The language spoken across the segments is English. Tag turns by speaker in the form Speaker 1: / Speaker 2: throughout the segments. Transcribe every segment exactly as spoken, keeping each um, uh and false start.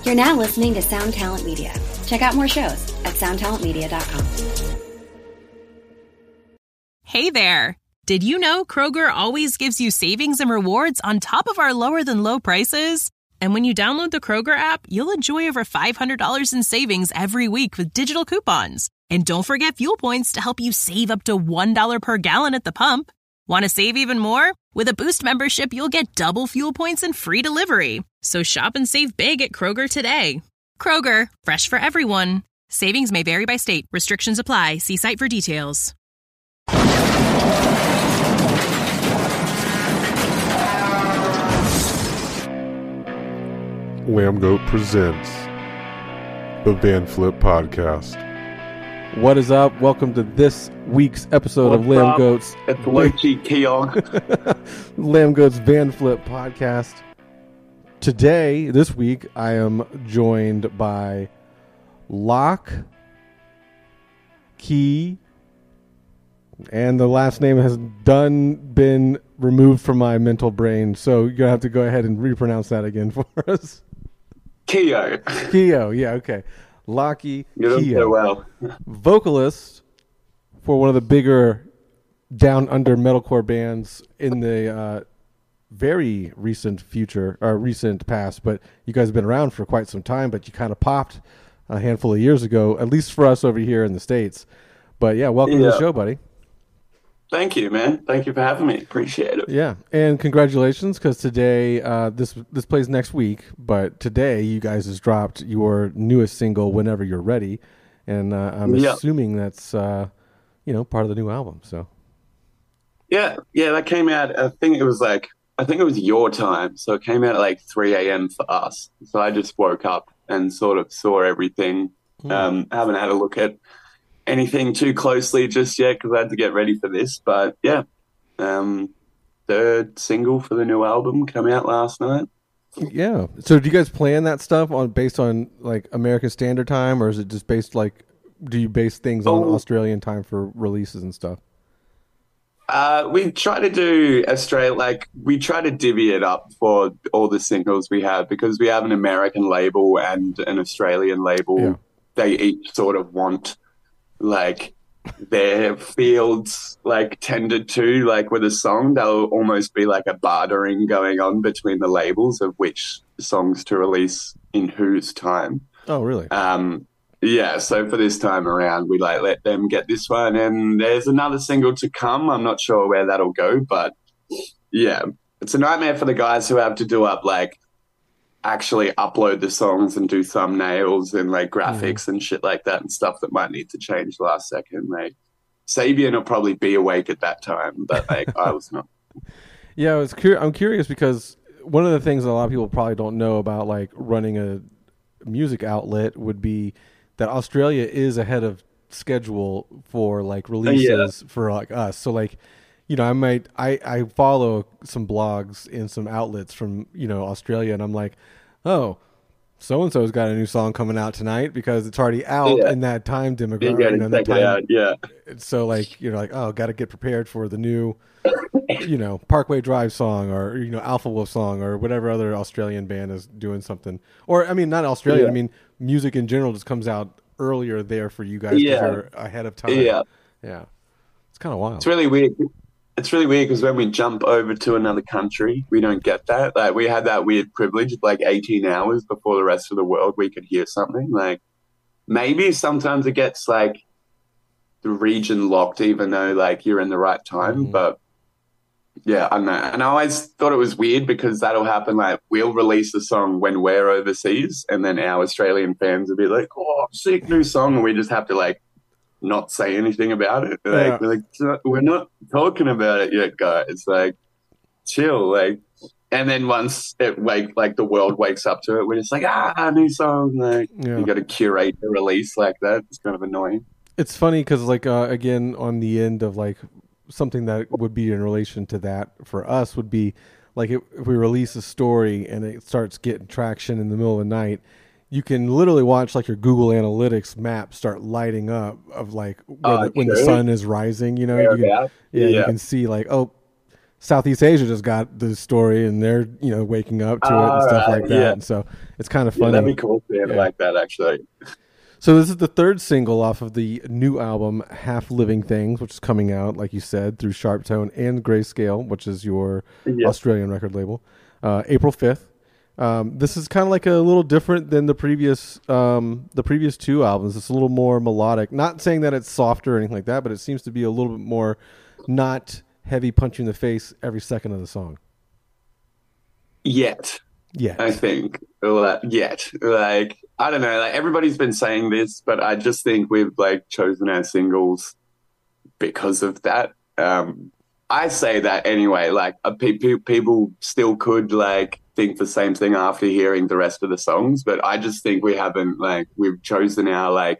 Speaker 1: You're now listening to Sound Talent Media. Check out more shows at sound talent media dot com.
Speaker 2: Hey there! Did you know Kroger always gives you savings and rewards on top of our lower than low prices? And when you download the Kroger app, you'll enjoy over five hundred dollars in savings every week with digital coupons. And don't forget fuel points to help you save up to one dollar per gallon at the pump. Want to save even more? With a Boost membership, you'll get double fuel points and free delivery. So shop and save big at Kroger today. Kroger, fresh for everyone. Savings may vary by state. Restrictions apply. See site for details.
Speaker 3: Lambgoat presents the Van Flip Podcast.
Speaker 4: What is up? Welcome to this week's episode
Speaker 5: What's
Speaker 4: of Lamb
Speaker 5: up?
Speaker 4: Goats.
Speaker 5: It's Loki Keogh.
Speaker 4: Lamb Goats Van Flip Podcast. Today, this week, I am joined by Locke, Key, and the last name has done been removed from my mental brain, so you're going to have to go ahead and repronounce that again for us.
Speaker 5: Keogh.
Speaker 4: Keogh, yeah, okay. Lockie
Speaker 5: You're doing so
Speaker 4: Keogh,
Speaker 5: well.
Speaker 4: vocalist for one of the bigger down under metalcore bands in the uh, very recent future, or recent past, but you guys have been around for quite some time, but you kind of popped a handful of years ago, at least for us over here in the States. But yeah, welcome
Speaker 5: Yeah.
Speaker 4: to the show, buddy.
Speaker 5: Thank you, man. Thank you for having me. Appreciate it.
Speaker 4: Yeah, and congratulations, because today, uh, this this plays next week, but today you guys has dropped your newest single, Whenever You're Ready, and uh, I'm
Speaker 5: Yeah.
Speaker 4: assuming that's, uh, you know, part of the new album, so.
Speaker 5: Yeah, yeah, that came out, I think it was like, I think it was your time. So it came out at like three a.m. for us. So I just woke up and sort of saw everything.
Speaker 4: Hmm.
Speaker 5: Um, I haven't had a look at anything too closely just yet because I had to get ready for this. But yeah, um, third single for the new album came out last night.
Speaker 4: Yeah. So do you guys plan that stuff on based on like American Standard Time, or is it just based like, do you base things on
Speaker 5: Oh.
Speaker 4: Australian time for releases and stuff?
Speaker 5: Uh, we try to do Australia, like we try to divvy it up for all the singles we have because we have an American label and an Australian label.
Speaker 4: Yeah.
Speaker 5: They each sort of want like their fields like tended to, like with a song, there'll almost be like a bartering going on between the labels of which songs to release in whose time.
Speaker 4: Oh, really?
Speaker 5: Um, yeah, so for this time around, we like let them get this one, and there's another single to come. I'm not sure where that'll go, but yeah, it's a nightmare for the guys who have to do up like actually upload the songs and do thumbnails and like graphics mm. and shit like that and stuff that might need to change last second. Like Sabian will probably be awake at that time, but like I was not.
Speaker 4: Yeah, I was cur- I'm curious because one of the things that a lot of people probably don't know about like running a music outlet would be that Australia is ahead of schedule for like releases yeah. for like us. So like, you know, I might, I, I follow some blogs and some outlets from, you know, Australia, and I'm like, oh, so-and-so's got a new song coming out tonight because it's already out
Speaker 5: yeah.
Speaker 4: in that time demographic.
Speaker 5: Yeah,
Speaker 4: you know, that time,
Speaker 5: out. yeah.
Speaker 4: So like, you're like, oh, got to get prepared for the new, you know, Parkway Drive song, or, you know, Alpha Wolf song, or whatever other Australian band is doing something. Or, I mean, not Australian, yeah. I mean, music in general just comes out earlier there for you guys because
Speaker 5: yeah.
Speaker 4: you're ahead of time.
Speaker 5: Yeah.
Speaker 4: Yeah. It's kind of wild.
Speaker 5: It's really weird. It's really weird because when we jump over to another country, we don't get that. Like we had that weird privilege of like eighteen hours before the rest of the world we could hear something. Like maybe sometimes it gets like the region locked even though like you're in the right time. Mm-hmm. But yeah, I don't know. And I always thought it was weird because that'll happen. Like we'll release a song when we're overseas and then our Australian fans will be like, oh, sick new song. And we just have to like not say anything about it. Like,
Speaker 4: yeah.
Speaker 5: we're like, we're not talking about it yet, guys. Like, chill. Like, and then once it wake, like the world wakes up to it, we're just like, ah, new song. Like, yeah. You got to curate the release like that. It's kind of annoying.
Speaker 4: It's funny because, like, uh, again, on the end of like something that would be in relation to that for us would be like if, if we release a story and it starts getting traction in the middle of the night. You can literally watch like your Google Analytics map start lighting up of like when,
Speaker 5: uh,
Speaker 4: the, when the sun is rising, you know, you can, yeah, yeah, you can see like, oh, Southeast Asia just got the story, and they're you know waking up to it and stuff like that.
Speaker 5: yeah.
Speaker 4: And so it's kind of
Speaker 5: Yeah,
Speaker 4: funny.
Speaker 5: that'd be cool to have
Speaker 4: Yeah.
Speaker 5: like that, actually.
Speaker 4: So this is the third single off of the new album, Half Living Things, which is coming out, like you said, through Sharp Tone and Grayscale, which is your
Speaker 5: Yeah.
Speaker 4: Australian record label, uh, April fifth. Um, this is kind of like a little different than the previous um, the previous two albums. It's a little more melodic. Not saying that it's softer or anything like that, but it seems to be a little bit more not heavy punch you in the face every second of the song.
Speaker 5: Yet.
Speaker 4: Yeah.
Speaker 5: I think like, yet like I don't know, like everybody's been saying this, but I just think we've like chosen our singles because of that. Um, I say that anyway. Like uh, pe- pe- people still could like think the same thing after hearing the rest of the songs, but I just think we haven't like we've chosen our like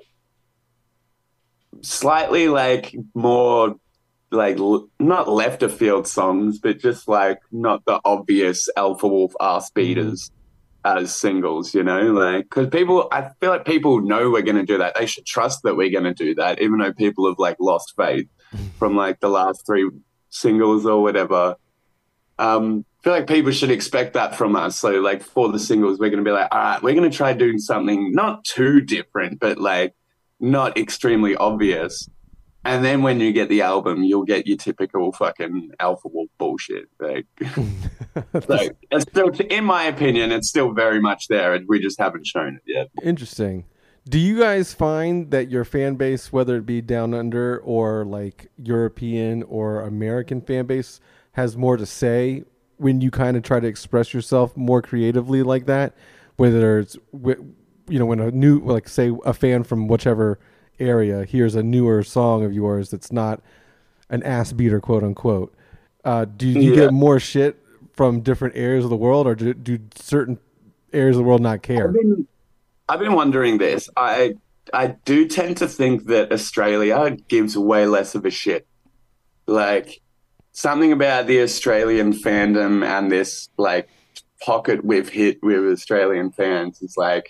Speaker 5: slightly like more like l- not left of field songs, but just like not the obvious Alpha Wolf ass beaters mm-hmm. as singles, you know, like because people, I feel like people know we're going to do that. They should trust that we're going to do that, even though people have like lost faith from like the last three singles or whatever. Um, I feel like people should expect that from us. So like for the singles, we're going to be like, all right, we're going to try doing something not too different, but like not extremely obvious. And then when you get the album, you'll get your typical fucking Alpha Wolf bullshit. Like, so it's still, in my opinion, it's still very much there. We just haven't shown it yet.
Speaker 4: Interesting. Do you guys find that your fan base, whether it be down under or like European or American fan base, has more to say when you kind of try to express yourself more creatively like that? Whether it's, you know, when a new, like say a fan from whichever area hears a newer song of yours that's not an ass beater, quote unquote, uh, do you
Speaker 5: yeah.
Speaker 4: get more shit from different areas of the world, or do, do certain areas of the world not care?
Speaker 5: I've been, I've been wondering this. I I do tend to think that Australia gives way less of a shit. Like something about the Australian fandom and this like pocket we've hit with Australian fans is like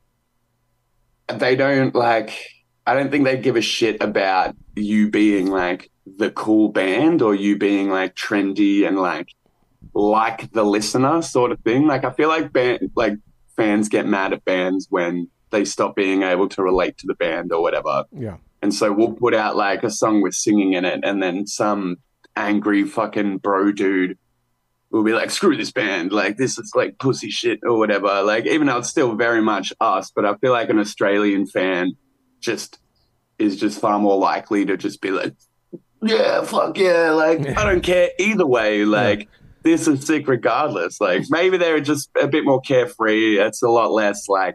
Speaker 5: they don't like. I don't think they give a shit about you being like the cool band or you being like trendy and like like the listener sort of thing. Like I feel like band, like fans get mad at bands when they stop being able to relate to the band or whatever.
Speaker 4: Yeah.
Speaker 5: And so we'll put out like a song with singing in it, and then some angry fucking bro dude will be like, screw this band, like this is like pussy shit or whatever. Like even though it's still very much us, but I feel like an Australian fan just is just far more likely to just be like, yeah, fuck yeah, like I don't care either way, like yeah. This is sick regardless. Like maybe they're just a bit more carefree. It's a lot less like,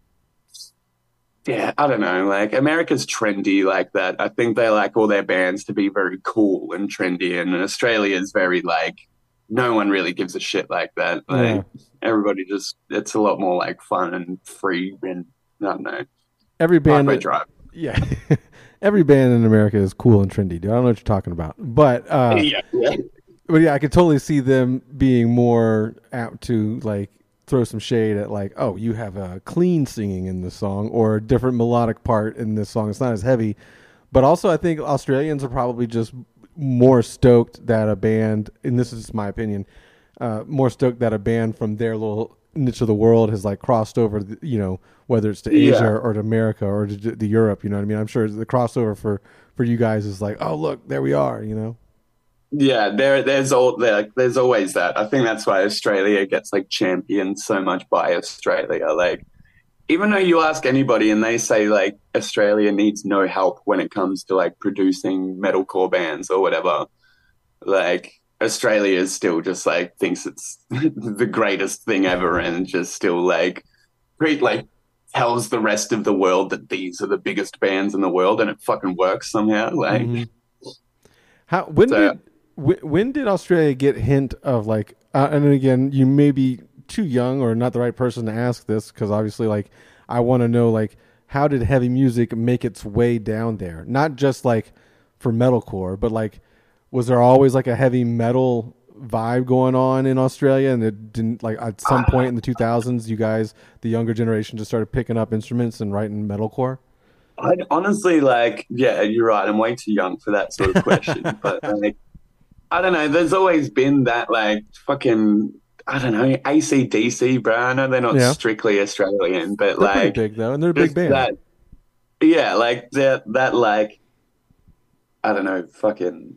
Speaker 5: yeah, I don't know, like America's trendy like that. I think they like all their bands to be very cool and trendy, and Australia is very like no one really gives a shit like that. Like yeah. Everybody just, it's a lot more like fun and free, and I don't know.
Speaker 4: Every band,
Speaker 5: that, drive.
Speaker 4: yeah, every band in America is cool and trendy, dude. I don't know what you're talking about, but uh,
Speaker 5: yeah, yeah.
Speaker 4: but yeah, I could totally see them being more apt to like throw some shade at like, oh, you have a clean singing in this song or a different melodic part in this song. It's not as heavy, but also I think Australians are probably just more stoked that a band, and this is my opinion, uh, more stoked that a band from their little niche of the world has like crossed over, the, you know, whether it's to Asia yeah. or to America or to, to Europe, you know what I mean? I'm sure the crossover for, for you guys is like, oh, look, there we are, you know?
Speaker 5: Yeah, there, there's all there. There's always that. I think that's why Australia gets like championed so much by Australia. Like, even though you ask anybody and they say like Australia needs no help when it comes to like producing metalcore bands or whatever, like Australia is still just like thinks it's the greatest thing ever, and just still like great like tells the rest of the world that these are the biggest bands in the world, and it fucking works somehow. Like,
Speaker 4: mm-hmm. how when so, did when did Australia get hint of like? Uh, and again, you may be too young or not the right person to ask this, because obviously, like, I want to know like how did heavy music make its way down there? Not just like for metalcore, but like, was there always like a heavy metal vibe going on in Australia, and it didn't like at some point in the two thousands, you guys, the younger generation, just started picking up instruments and writing metalcore?
Speaker 5: I'd honestly like, yeah, you're right. I'm way too young for that sort of question, but like, I don't know. There's always been that like fucking I don't know A C D C, bro. I know they're not
Speaker 4: Yeah.
Speaker 5: strictly Australian, but
Speaker 4: They're
Speaker 5: like
Speaker 4: pretty big though, and they're a big
Speaker 5: just
Speaker 4: band.
Speaker 5: that, yeah, like that that like I don't know, fucking.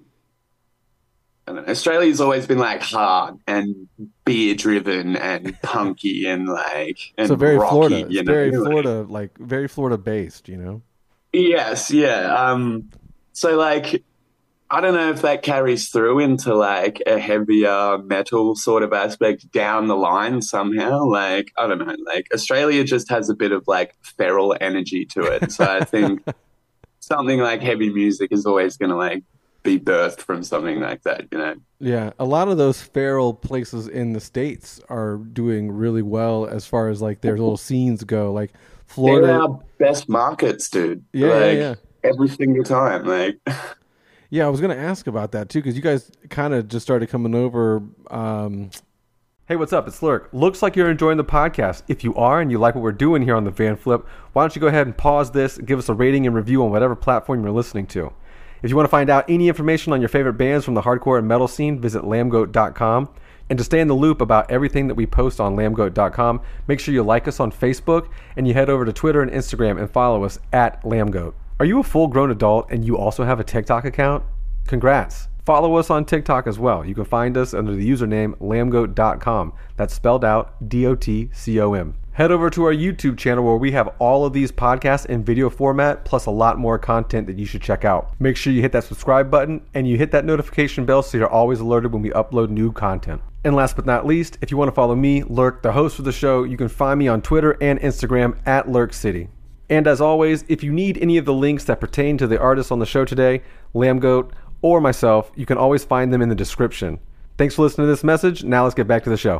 Speaker 5: I don't know. Australia's always been like hard and beer driven and punky and like and
Speaker 4: so very
Speaker 5: rocky,
Speaker 4: Florida.
Speaker 5: you
Speaker 4: It's
Speaker 5: know?
Speaker 4: very
Speaker 5: Like,
Speaker 4: Florida, like very Florida based. You know.
Speaker 5: yes, yeah. Um, so like, I don't know if that carries through into like a heavier metal sort of aspect down the line somehow. Like, I don't know. Like Australia just has a bit of like feral energy to it. So I think something like heavy music is always going to like be birthed from something like that, you know?
Speaker 4: Yeah, a lot of those feral places in the States are doing really well as far as like their little scenes go. Like Florida,
Speaker 5: They're our best markets, dude.
Speaker 4: Yeah,
Speaker 5: like,
Speaker 4: yeah, yeah.
Speaker 5: Every single time, like.
Speaker 4: Yeah, I was going to ask about that too because you guys kind of just started coming over. Um...
Speaker 6: Hey, what's up? It's Lurk. Looks like you're enjoying the podcast. If you are and you like what we're doing here on the Van Flip, why don't you go ahead and pause this, give us a rating and review on whatever platform you're listening to. If you want to find out any information on your favorite bands from the hardcore and metal scene, visit lambgoat dot com. And to stay in the loop about everything that we post on lambgoat dot com, make sure you like us on Facebook and you head over to Twitter and Instagram and follow us at lambgoat. Are you a full-grown adult and you also have a TikTok account? Congrats. Follow us on TikTok as well. You can find us under the username lambgoat dot com. That's spelled out D O T C O M. Head over to our YouTube channel where we have all of these podcasts in video format plus a lot more content that you should check out. Make sure you hit that subscribe button and you hit that notification bell so you're always alerted when we upload new content. And last but not least, if you want to follow me, Lurk, the host of the show, you can find me on Twitter and Instagram at Lurk City. And as always, if you need any of the links that pertain to the artists on the show today, Lambgoat, or myself, you can always find them in the description. Thanks for listening to this message. Now let's get back to the show.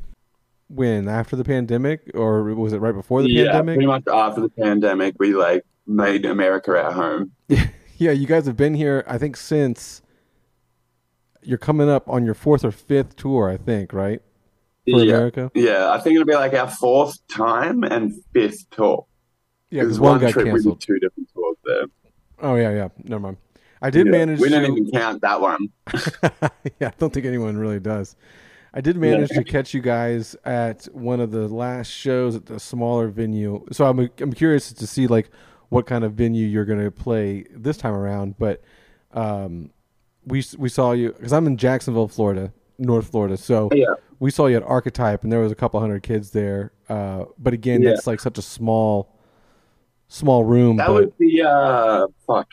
Speaker 4: When after the pandemic, or was it right before the
Speaker 5: Yeah,
Speaker 4: pandemic?
Speaker 5: pretty much after the pandemic, we like made America our home.
Speaker 4: Yeah, you guys have been here, I think, since you're coming up on your fourth or fifth tour, I think, right? For
Speaker 5: yeah.
Speaker 4: America?
Speaker 5: Yeah, I think it'll be like our fourth time and fifth tour.
Speaker 4: Yeah, because
Speaker 5: Because
Speaker 4: one
Speaker 5: one
Speaker 4: got
Speaker 5: trip we
Speaker 4: canceled.
Speaker 5: did two different tours there.
Speaker 4: Oh, yeah, yeah. Never mind. I did
Speaker 5: Yeah,
Speaker 4: manage
Speaker 5: we
Speaker 4: to...
Speaker 5: don't even count that one.
Speaker 4: Yeah, I don't think anyone really does. I did manage to catch you guys at one of the last shows at the smaller venue. So I'm I'm curious to see like what kind of venue you're going to play this time around. But um, we we saw you because I'm in Jacksonville, Florida, North Florida. So
Speaker 5: Yeah.
Speaker 4: we saw you at Archetype, and there was a couple hundred kids there. Uh, but again,
Speaker 5: Yeah.
Speaker 4: that's like such a small small room.
Speaker 5: That
Speaker 4: but,
Speaker 5: was the uh fuck.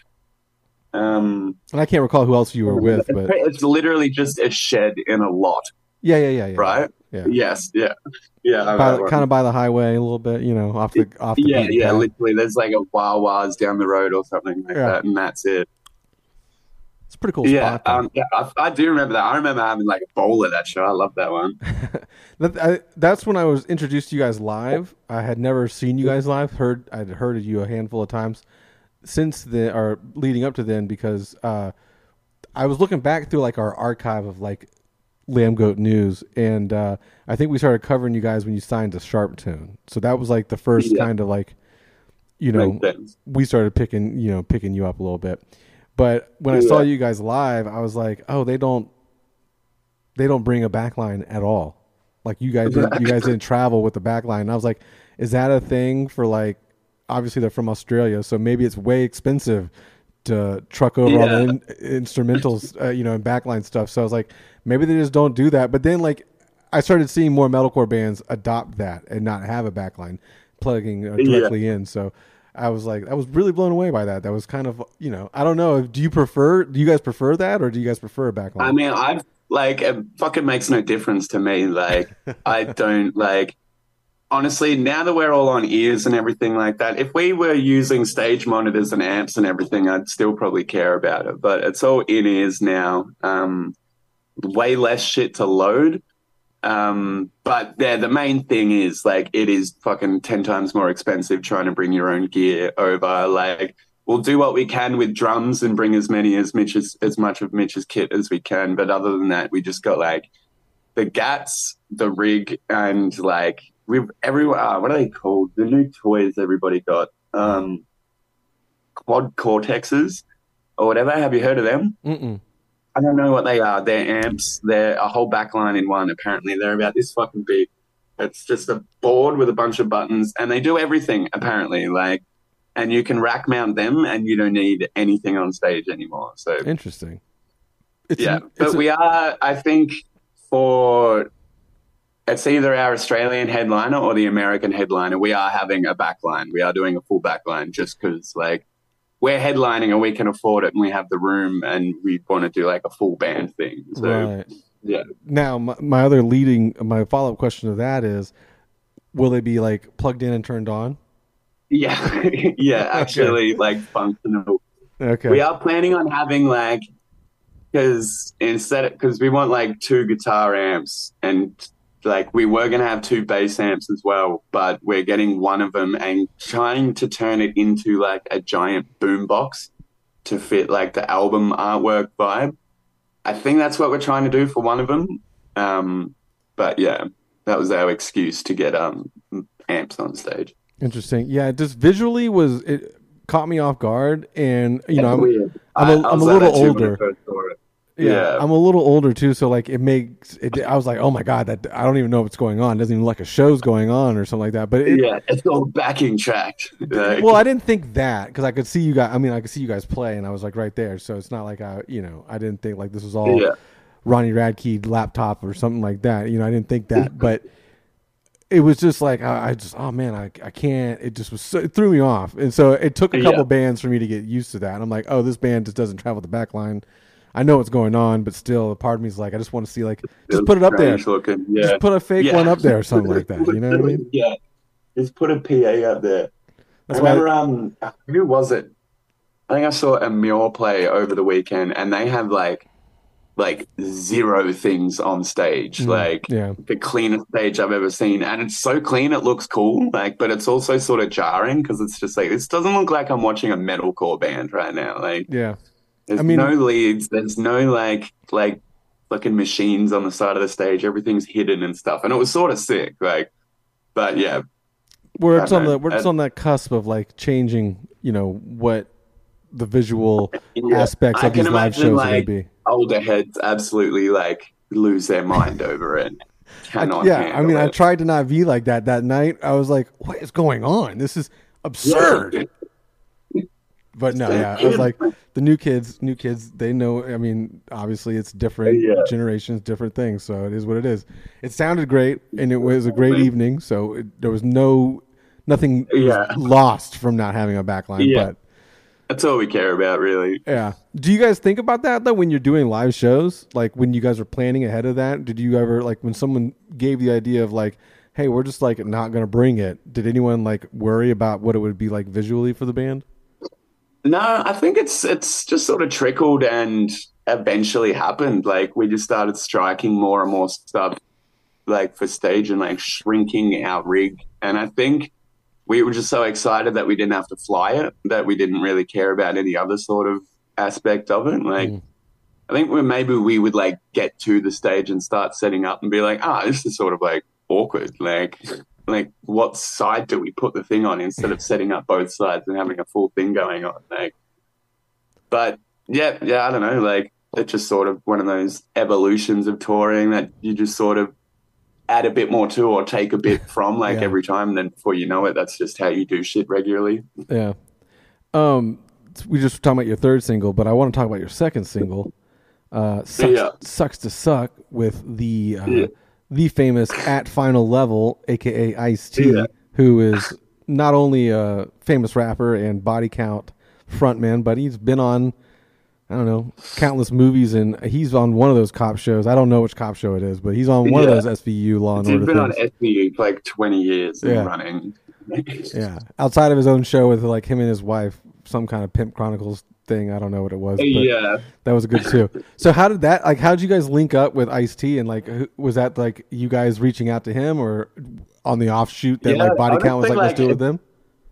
Speaker 5: Um,
Speaker 4: and I can't recall who else you were with.
Speaker 5: it's,
Speaker 4: But
Speaker 5: it's literally just a shed in a lot,
Speaker 4: yeah, yeah, yeah, yeah.
Speaker 5: right?
Speaker 4: Yeah.
Speaker 5: Yes, yeah, yeah. I
Speaker 4: By,
Speaker 5: know that
Speaker 4: kind
Speaker 5: one.
Speaker 4: of by the highway a little bit, you know, off the off the
Speaker 5: Yeah,
Speaker 4: beaten
Speaker 5: yeah.
Speaker 4: path.
Speaker 5: Literally, there's like a Wawa's down the road or something like
Speaker 4: Yeah.
Speaker 5: that, and that's it.
Speaker 4: It's a pretty cool
Speaker 5: Yeah,
Speaker 4: spot. though.
Speaker 5: um, yeah. I, I do remember that. I remember having like a bowl at that show. I love that one.
Speaker 4: That, I, that's when I was introduced to you guys live. I had never seen you guys live. Heard I'd heard of you a handful of times since then, or leading up to then, because uh, I was looking back through like our archive of like Lambgoat news, and uh, I think we started covering you guys when you signed to Sharp Tune. So that was like the first
Speaker 5: Yeah.
Speaker 4: kind of like, you know,
Speaker 5: Makes sense.
Speaker 4: we started picking, you know, picking you up a little bit. But when I saw
Speaker 5: Yeah.
Speaker 4: you guys live, I was like, oh, they don't, they don't bring a backline at all. Like you guys, didn't, you guys didn't travel with the backline. And I was like, is that a thing for like? Obviously, they're from Australia, so maybe it's way expensive to truck over all the
Speaker 5: Yeah.
Speaker 4: in, instrumentals, uh, you know, and backline stuff. So I was like, maybe they just don't do that. But then, like, I started seeing more metalcore bands adopt that and not have a backline plugging uh, directly in. So I was like, I was really blown away by that. That was kind of, you know, I don't know. Do you prefer? Do you guys prefer that, or do you guys prefer a backline?
Speaker 5: I mean, I've like it fucking makes no difference to me. Like, I don't like. Honestly, now that we're all on ears and everything like that, if we were using stage monitors and amps and everything, I'd still probably care about it. But it's all in ears now. Um, way less shit to load. Um, but yeah, the main thing is like it is fucking ten times more expensive trying to bring your own gear over. Like, we'll do what we can with drums and bring as many as Mitch as, as much of Mitch's kit as we can. But other than that, we just got like the Gats, the rig, and like we've everyone. Uh, what are they called? The new toys everybody got. Um, quad cortexes or whatever. Have you heard of them?
Speaker 4: Mm-mm.
Speaker 5: I don't know what they are. They're amps. They're a whole backline in one, apparently. They're about this fucking big. It's just a board with a bunch of buttons, and they do everything, apparently. Like, and you can rack mount them, and you don't need anything on stage anymore. So
Speaker 4: Interesting. It's
Speaker 5: yeah,
Speaker 4: a,
Speaker 5: but
Speaker 4: it's a,
Speaker 5: we are, I think, for it's either our Australian headliner or the American headliner. We are having a backline. We are doing a full backline just because, like, we're headlining and we can afford it, and we have the room, and we want to do like a full band thing. So,
Speaker 4: right.
Speaker 5: Yeah.
Speaker 4: Now, my, my other leading, my follow up question to that is, will they be like plugged in and turned on?
Speaker 5: Yeah, yeah, actually, okay. Like functional.
Speaker 4: Okay.
Speaker 5: We are planning on having like, because instead, because we want like two guitar amps, and like we were gonna have two bass amps as well, but we're getting one of them and trying to turn it into like a giant boom box to fit like the album artwork vibe. I think that's what we're trying to do for one of them. Um, but yeah, that was our excuse to get um amps on stage.
Speaker 4: Interesting. Yeah, it just visually was it caught me off guard, and you know, I'm,
Speaker 5: weird.
Speaker 4: I'm a,
Speaker 5: I,
Speaker 4: I'm a
Speaker 5: like
Speaker 4: little older. Yeah,
Speaker 5: yeah,
Speaker 4: I'm a little older too, so like it makes it. I was like, oh my god, that I don't even know what's going on. It doesn't even look like a show's going on or something like that. But it,
Speaker 5: yeah, it's all backing tracked. Like,
Speaker 4: well, I didn't think that because I could see you guys. I mean, I could see you guys play, and I was like right there. So it's not like I, you know, I didn't think like this was all
Speaker 5: yeah.
Speaker 4: Ronnie Radke laptop or something like that. You know, I didn't think that, but it was just like I, I just oh man, I I can't. It just was so, it threw me off, and so it took a couple
Speaker 5: yeah.
Speaker 4: bands for me to get used to that. And I'm like, oh, this band just doesn't travel the back line. I know what's going on, but still, a part of me is like, I just want to see, like, just put it up there.
Speaker 5: Looking, yeah.
Speaker 4: Just put a fake
Speaker 5: yeah.
Speaker 4: one up there or something like that. You know what I mean?
Speaker 5: Yeah. Just put a P A up there. That's I remember, I... um, who was it? I think I saw a Muir play over the weekend, and they have, like, like zero things on stage. Mm, like,
Speaker 4: yeah.
Speaker 5: the cleanest stage I've ever seen. And it's so clean, it looks cool. Like, but it's also sort of jarring because it's just like, this doesn't look like I'm watching a metalcore band right now. Like,
Speaker 4: yeah.
Speaker 5: There's
Speaker 4: I mean,
Speaker 5: no leads. There's no like like fucking machines on the side of the stage. Everything's hidden and stuff. And it was sort of sick. Like, but yeah,
Speaker 4: we're it's on the we're just on that cusp of like changing. You know what the visual yeah. aspects
Speaker 5: I
Speaker 4: of these live shows
Speaker 5: like,
Speaker 4: are going to be.
Speaker 5: Older heads absolutely like lose their mind over it. Cannot
Speaker 4: I, yeah, I mean,
Speaker 5: it.
Speaker 4: I tried to not be like that that night. I was like, what is going on? This is absurd. Yeah. But no, yeah, I was like, the new kids, new kids, they know. I mean, obviously, it's different yeah. generations, different things. So it is what it is. It sounded great, and it was a great evening. So it, there was no, nothing
Speaker 5: yeah.
Speaker 4: lost from not having a backline.
Speaker 5: Yeah.
Speaker 4: But
Speaker 5: that's all we care about, really.
Speaker 4: Yeah. Do you guys think about that though when you're doing live shows? Like when you guys are planning ahead of that, did you ever like when someone gave the idea of like, hey, we're just like not going to bring it? Did anyone like worry about what it would be like visually for the band?
Speaker 5: No, I think it's it's just sort of trickled and eventually happened. Like we just started striking more and more stuff like for stage and like shrinking our rig. And I think we were just so excited that we didn't have to fly it, that we didn't really care about any other sort of aspect of it. Like mm. I think we maybe we would like get to the stage and start setting up and be like, ah, oh, this is sort of like awkward. Like like what side do we put the thing on instead of setting up both sides and having a full thing going on? Like, but yeah, yeah, I don't know. Like it's just sort of one of those evolutions of touring that you just sort of add a bit more to or take a bit from like yeah. every time. And then before you know it, that's just how you do shit regularly.
Speaker 4: Yeah. Um, we just were talking about your third single, but I want to talk about your second single. Uh, sucks, yeah. sucks to suck with the, uh, yeah. the famous At Final Level, a k a. Ice-T, yeah. who is not only a famous rapper and Body Count frontman, but he's been on, I don't know, countless movies, and he's on one of those cop shows. I don't know which cop show it is, but he's on one yeah. of those S V U Law and Order
Speaker 5: things. He's been
Speaker 4: things.
Speaker 5: on S V U for like twenty years
Speaker 4: yeah.
Speaker 5: and running.
Speaker 4: yeah. Outside of his own show with like him and his wife, some kind of Pimp Chronicles thing. I don't know what it was. But
Speaker 5: yeah.
Speaker 4: That was good too. So how did that, like, how did you guys link up with Ice-T, and like, was that like you guys reaching out to him, or on the offshoot that yeah, like Body Count was like, let's do it with them?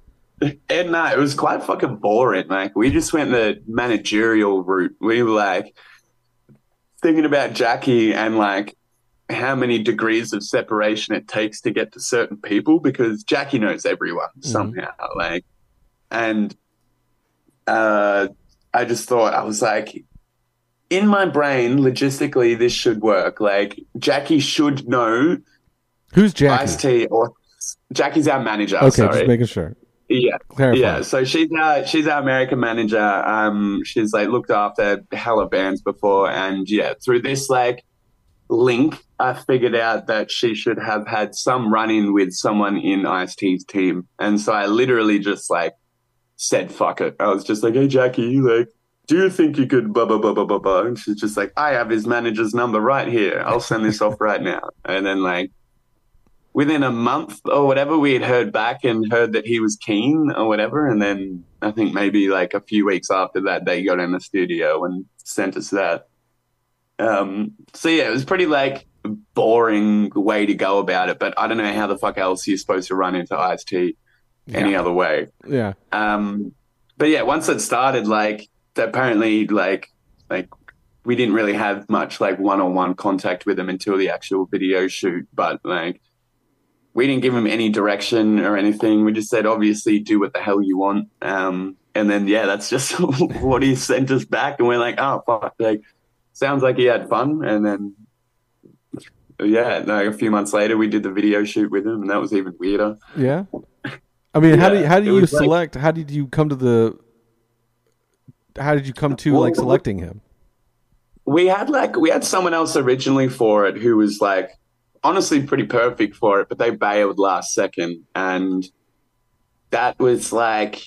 Speaker 5: And no, it was quite fucking boring. Like we just went the managerial route. We were like thinking about Jackie and like how many degrees of separation it takes to get to certain people, because Jackie knows everyone mm-hmm. somehow. Like, and uh, I just thought, I was like, in my brain, logistically, this should work. Like, Jackie should know
Speaker 4: Who's Jackie?
Speaker 5: Ice-T or Jackie's our manager.
Speaker 4: Okay,
Speaker 5: sorry.
Speaker 4: just making sure.
Speaker 5: Yeah,
Speaker 4: Clarify.
Speaker 5: yeah. So she's our she's our American manager. Um, she's like looked after hella bands before, and yeah, through this like link, I figured out that she should have had some run-in with someone in Ice-T's team, and so I literally just like said, "Fuck it." I was just like, "Hey, Jackie, like, do you think you could blah blah blah blah blah blah?" And she's just like, "I have his manager's number right here. I'll send this off right now." And then like. Within a month or whatever, we had heard back and heard that he was keen or whatever. And then I think maybe like a few weeks after that, they got in the studio and sent us that. Um, so, yeah, it was pretty like boring way to go about it. But I don't know how the fuck else you're supposed to run into Ice-T any
Speaker 4: Yeah.
Speaker 5: other way.
Speaker 4: Yeah.
Speaker 5: Um, but, yeah, once it started, like apparently like like we didn't really have much like one-on-one contact with him until the actual video shoot. But like, we didn't give him any direction or anything. We just said, obviously, do what the hell you want. Um, and then, yeah, that's just what he sent us back. And we're like, oh, fuck. Like, sounds like he had fun. And then, yeah, like a few months later, we did the video shoot with him, and that was even weirder.
Speaker 4: Yeah. I mean, how
Speaker 5: Yeah,
Speaker 4: do you, how do
Speaker 5: it
Speaker 4: you
Speaker 5: was like-
Speaker 4: select? How did you come to the? How did you come to
Speaker 5: Well,
Speaker 4: like selecting him?
Speaker 5: We had like we had someone else originally for it who was like honestly pretty perfect for it, but they bailed last second, and that was like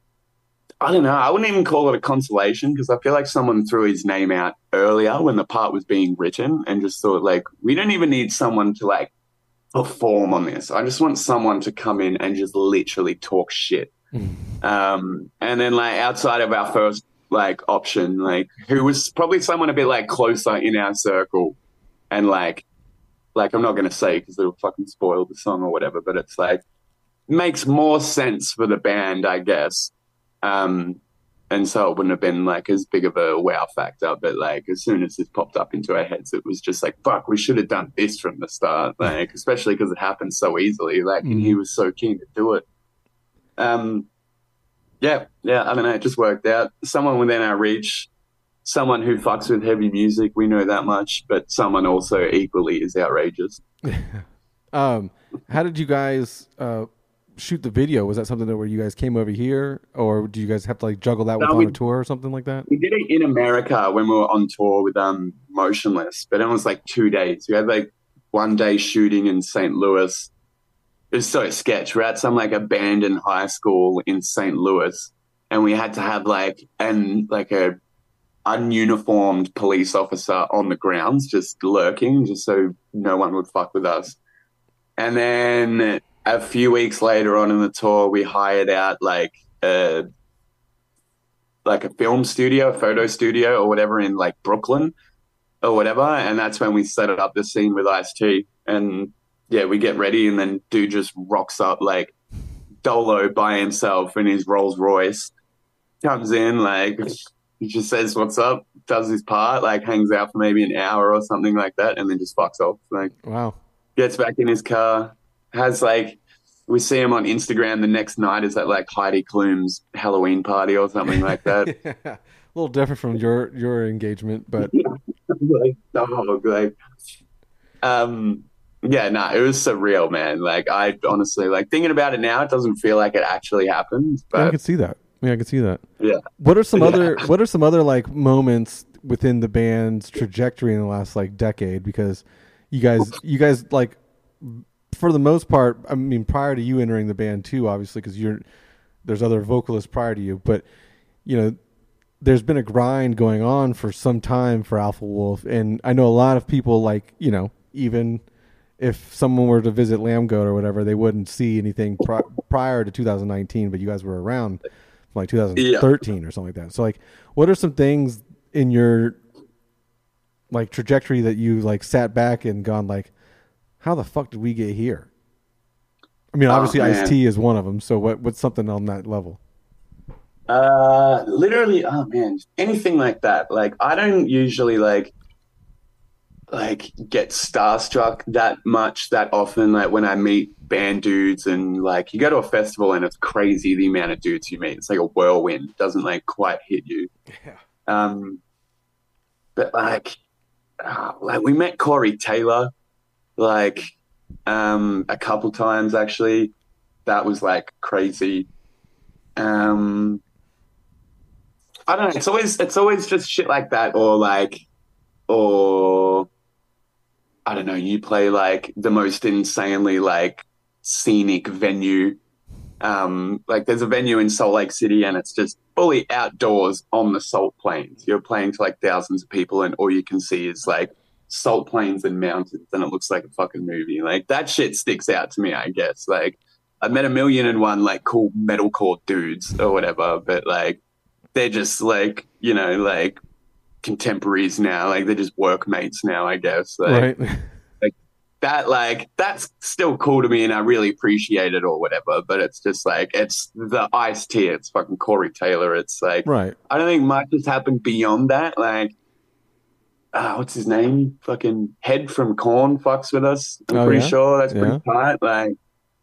Speaker 5: I don't know. I wouldn't even call it a consolation because I feel like someone threw his name out earlier when the part was being written and just thought like we don't even need someone to like perform on this. I just want someone to come in and just literally talk shit. um, and then like outside of our first like option, like who was probably someone a bit like closer in our circle, and like like I'm not gonna say because it'll fucking spoil the song or whatever, but it's like makes more sense for the band, I guess. Um, and so it wouldn't have been like as big of a wow factor, but like as soon as this popped up into our heads, it was just like, fuck, we should have done this from the start, like especially because it happened so easily, like and he was so keen to do it. Um, yeah, yeah, I don't know, it just worked out. Someone within our reach, someone who fucks with heavy music, we know that much, but someone also equally is outrageous.
Speaker 4: Um, how did you guys uh, shoot the video? Was that something that where you guys came over here, or do you guys have to like juggle that with
Speaker 5: No,
Speaker 4: on
Speaker 5: we-
Speaker 4: a tour or something like that?
Speaker 5: We did it in America when we were on tour with um Motionless, but it was like two days. We had like one day shooting in Saint Louis. It was so sketch. We're at some like abandoned high school in Saint Louis, and we had to have like an like a ununiformed police officer on the grounds just lurking, just so no one would fuck with us. And then a few weeks later on in the tour, we hired out like a like a film studio, a photo studio or whatever in like Brooklyn or whatever. And that's when we set up the scene with Ice-T. And yeah, we get ready and then dude just rocks up like Dolo by himself in his Rolls Royce, comes in, like he just says, what's up, does his part, like hangs out for maybe an hour or something like that. And then just fucks off. Like
Speaker 4: Wow.
Speaker 5: gets back in his car, has like, we see him on Instagram the next night is at like Heidi Klum's Halloween party or something like that.
Speaker 4: A little different from your your engagement, but
Speaker 5: like, dog, like, um, yeah, no, it was surreal, man. Like, I honestly, like, thinking about it now, it doesn't feel like it actually happened.
Speaker 4: yeah, I
Speaker 5: But
Speaker 4: could see that. Yeah, I could see that.
Speaker 5: yeah,
Speaker 4: What are some
Speaker 5: Yeah.
Speaker 4: other What are some other like moments within the band's trajectory in the last like decade? Because you guys, you guys like, for the most part, I mean, prior to you entering the band too, obviously, because you're there's other vocalists prior to you, but you know, there's been a grind going on for some time for Alpha Wolf, and I know a lot of people like, you know, even if someone were to visit Lambgoat or whatever, they wouldn't see anything pri- prior to two thousand nineteen, but you guys were around from like two thousand thirteen or something like that. So like, what are some things in your like trajectory that you like sat back and gone like, how the fuck did we get here? I mean,
Speaker 5: Oh,
Speaker 4: obviously
Speaker 5: man.
Speaker 4: Ice-T is one of them. So what, what's something on that level?
Speaker 5: uh, literally, oh man, anything like that. Like, I don't usually like, like get starstruck that much that often. Like when I meet band dudes and like you go to a festival and it's crazy the amount of dudes you meet. It's like a whirlwind. It doesn't like quite hit you.
Speaker 4: Yeah.
Speaker 5: Um, but like, uh, like we met Corey Taylor, like, um, a couple times actually. That was like crazy. Um, I don't know. It's always it's always just shit like that, or like, or I don't know. You play like the most insanely like scenic venue. Um, like there's a venue in Salt Lake City, and it's just fully outdoors on the salt plains. You're playing to like thousands of people, and all you can see is like salt plains and mountains, and it looks like a fucking movie. Like that shit sticks out to me, I guess. Like I've met a million and one like cool metalcore dudes or whatever, but like they're just like, you know, like contemporaries now. Like they're just workmates now, I guess. Like,
Speaker 4: Right.
Speaker 5: like that, like that's still cool to me, and I really appreciate it or whatever. But it's just like it's the Ice-T, it's fucking Corey Taylor. It's like
Speaker 4: Right.
Speaker 5: I don't think much has happened beyond that. Like, uh, what's his name? Fucking Head from Korn fucks with us. I'm
Speaker 4: Oh,
Speaker 5: pretty
Speaker 4: yeah?
Speaker 5: sure that's
Speaker 4: Yeah.
Speaker 5: pretty tight. Like,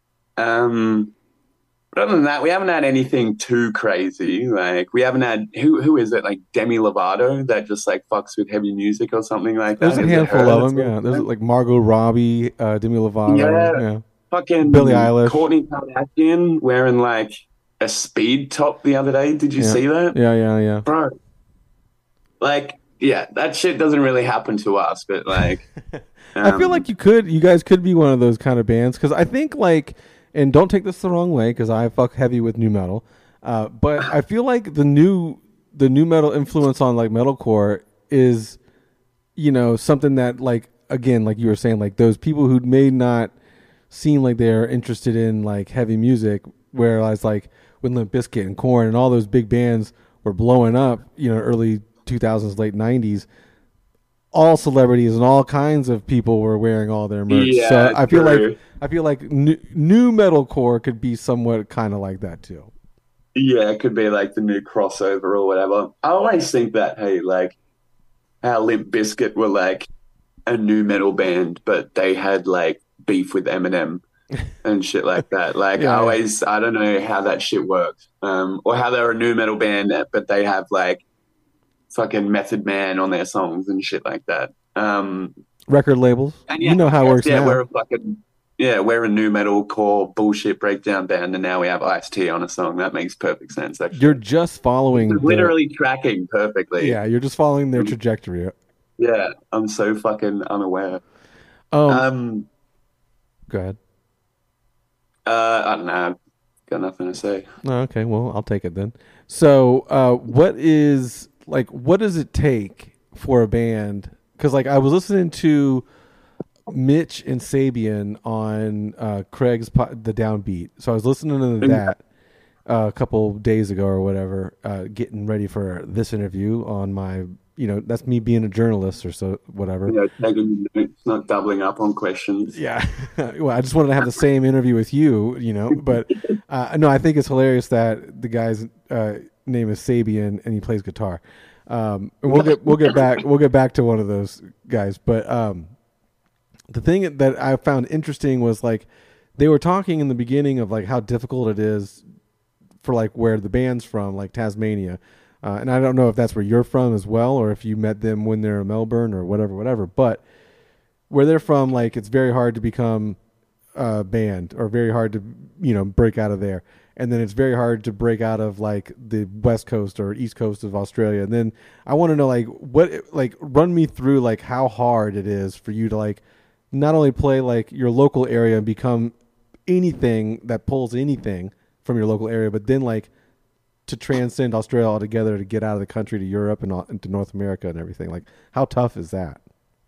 Speaker 5: um, but other than that, we haven't had anything too crazy. Like, we haven't had who who is it? Like Demi Lovato that just like fucks with heavy music or something like that.
Speaker 4: There's a
Speaker 5: Is it
Speaker 4: handful
Speaker 5: her
Speaker 4: of
Speaker 5: that's
Speaker 4: them. Yeah.
Speaker 5: like
Speaker 4: There's
Speaker 5: that?
Speaker 4: like Margot Robbie, uh, Demi Lovato.
Speaker 5: Yeah.
Speaker 4: Yeah.
Speaker 5: Fucking
Speaker 4: Billie Eilish.
Speaker 5: Kourtney Kardashian wearing like a speed top the other day. Did you
Speaker 4: Yeah.
Speaker 5: see that?
Speaker 4: Yeah. Yeah. Yeah.
Speaker 5: Bro, like, yeah, that shit doesn't really happen to us, but like,
Speaker 4: I feel
Speaker 5: um,
Speaker 4: like you could, you guys could be one of those kind of bands because I think like, and don't take this the wrong way because I fuck heavy with new metal, uh, but I feel like the new the new metal influence on like metalcore is, you know, something that like again, like you were saying, like those people who may not seem like they're interested in like heavy music, whereas like when Limp Bizkit and Korn and all those big bands were blowing up, you know, early two thousands, late nineties. All celebrities and all kinds of people were wearing all their merch.
Speaker 5: Yeah,
Speaker 4: so I feel
Speaker 5: true.
Speaker 4: like I feel like new, new metalcore could be somewhat kind of like that too.
Speaker 5: yeah, it could be like the new crossover or whatever. I always think that, hey, like how Limp Bizkit were like a new metal band, but they had like beef with Eminem and shit like that. Like
Speaker 4: Yeah,
Speaker 5: I
Speaker 4: yeah.
Speaker 5: always, I don't know how that shit works. Um, or how they're a new metal band, but they have like fucking Method Man on their songs and shit like that. Um,
Speaker 4: Record labels,
Speaker 5: and yeah,
Speaker 4: you know how it works
Speaker 5: yeah,
Speaker 4: now.
Speaker 5: we're a fucking yeah, we're a new metal core bullshit breakdown band, and now we have Ice-T on a song. That makes perfect sense. Actually,
Speaker 4: You're just following,
Speaker 5: It's
Speaker 4: the-
Speaker 5: literally tracking perfectly.
Speaker 4: yeah, you're just following their trajectory.
Speaker 5: Yeah, I'm so fucking unaware.
Speaker 4: Um,
Speaker 5: Um,
Speaker 4: go ahead.
Speaker 5: uh, I don't know. I've got nothing to say.
Speaker 4: Oh, okay, well, I'll take it then. So, uh, what is like? What does it take for a band? Because like I was listening to Mitch and Sabian on uh, Craig's po- the Downbeat, so I was listening to that uh, a couple days ago or whatever, uh, getting ready for this interview on my. You know, that's me being a journalist or so, whatever.
Speaker 5: You know, taking notes, not doubling up on questions.
Speaker 4: Yeah. Well, I just wanted to have the same interview with you, you know, but uh, no, I think it's hilarious that the guy's uh, name is Sabian and he plays guitar. Um, and we'll get, we'll get back, we'll get back to one of those guys. But um, the thing that I found interesting was like, they were talking in the beginning of like how difficult it is for like where the band's from, like Tasmania. Uh, and I don't know if that's where you're from as well, or if you met them when they're in Melbourne or whatever, whatever. But where they're from, like it's very hard to become a band, or very hard to, you know, break out of there. And then it's very hard to break out of like the West Coast or East Coast of Australia. And then I want to know like what, like run me through like how hard it is for you to like not only play like your local area and become anything that pulls anything from your local area, but then like to transcend Australia altogether to get out of the country to Europe and, all, and to North America and everything. Like, how tough is that?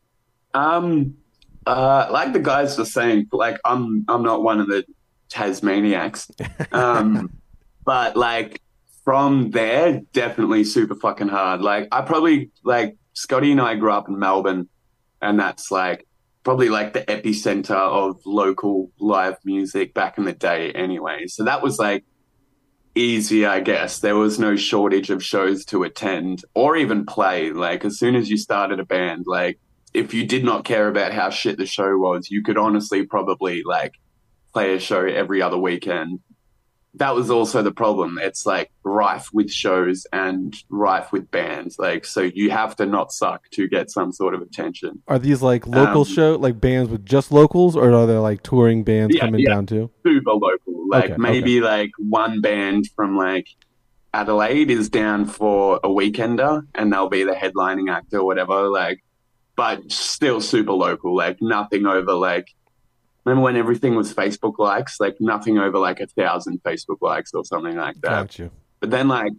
Speaker 5: Um, uh, like the guys were saying, like I'm, I'm not one of the Tasmaniacs, um, but like from there, definitely super fucking hard. Like I probably like Scotty and I grew up in Melbourne, and that's like probably like the epicenter of local live music back in the day, anyway. So that was like easy, I guess. There was no shortage of shows to attend or even play. Like as soon as you started a band, like if you did not care about how shit the show was, you could honestly probably like play a show every other weekend. that was also the problem. It's like rife with shows and rife with bands. Like, so you have to not suck to get some sort of attention.
Speaker 4: Are these like local
Speaker 5: Um,
Speaker 4: show, like bands with just locals, or are there like touring bands
Speaker 5: Yeah,
Speaker 4: coming
Speaker 5: yeah.
Speaker 4: down too?
Speaker 5: Super local. Like
Speaker 4: Okay,
Speaker 5: maybe like one band from like Adelaide is down for a weekender and they'll be the headlining act or whatever. Like, but still super local. Like nothing over like, remember when everything was Facebook likes? Like nothing over like a thousand Facebook likes or something like that.
Speaker 4: Got you.
Speaker 5: But then like,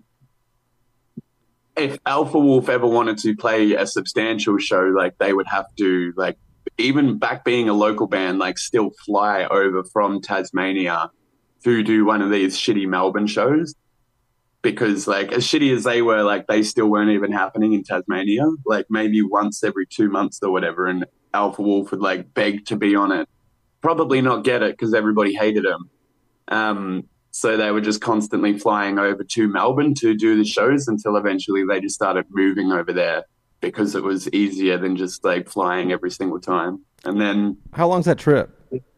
Speaker 5: if Alpha Wolf ever wanted to play a substantial show, like they would have to like, even back being a local band, like still fly over from Tasmania to do one of these shitty Melbourne shows. Because like as shitty as they were, like they still weren't even happening in Tasmania. Like maybe once every two months or whatever, and Alpha Wolf would like beg to be on it. Probably not get it because everybody hated him. Um, so they were just constantly flying over to Melbourne to do the shows until eventually they just started moving over there because it was easier than just like flying every single time. And then
Speaker 4: How long's that trip?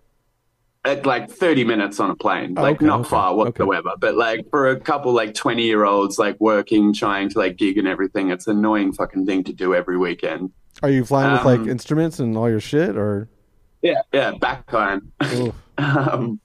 Speaker 5: at like thirty minutes on a plane,
Speaker 4: Oh,
Speaker 5: like
Speaker 4: okay,
Speaker 5: not
Speaker 4: okay,
Speaker 5: far
Speaker 4: okay.
Speaker 5: whatsoever. But like for a couple like twenty year olds like working, trying to like gig and everything, it's an annoying fucking thing to do every weekend.
Speaker 4: Are you flying with like
Speaker 5: Um,
Speaker 4: instruments and all your shit, or?
Speaker 5: Yeah, yeah, backline.
Speaker 4: Oof.
Speaker 5: um,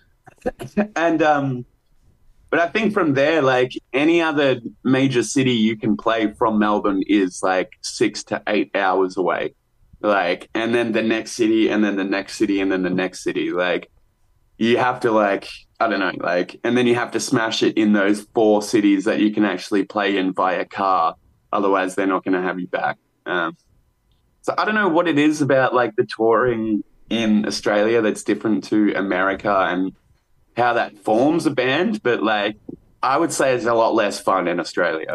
Speaker 5: and um, but I think from there, like any other major city you can play from Melbourne is like six to eight hours away. Like, and then the next city, and then the next city, and then the next city. Like, you have to like, I don't know, like, and then you have to smash it in those four cities that you can actually play in via car. Otherwise, they're not going to have you back. Um, so I don't know what it is about like the touring in Australia that's different to America and how that forms a band, but like I would say it's a lot less fun in Australia.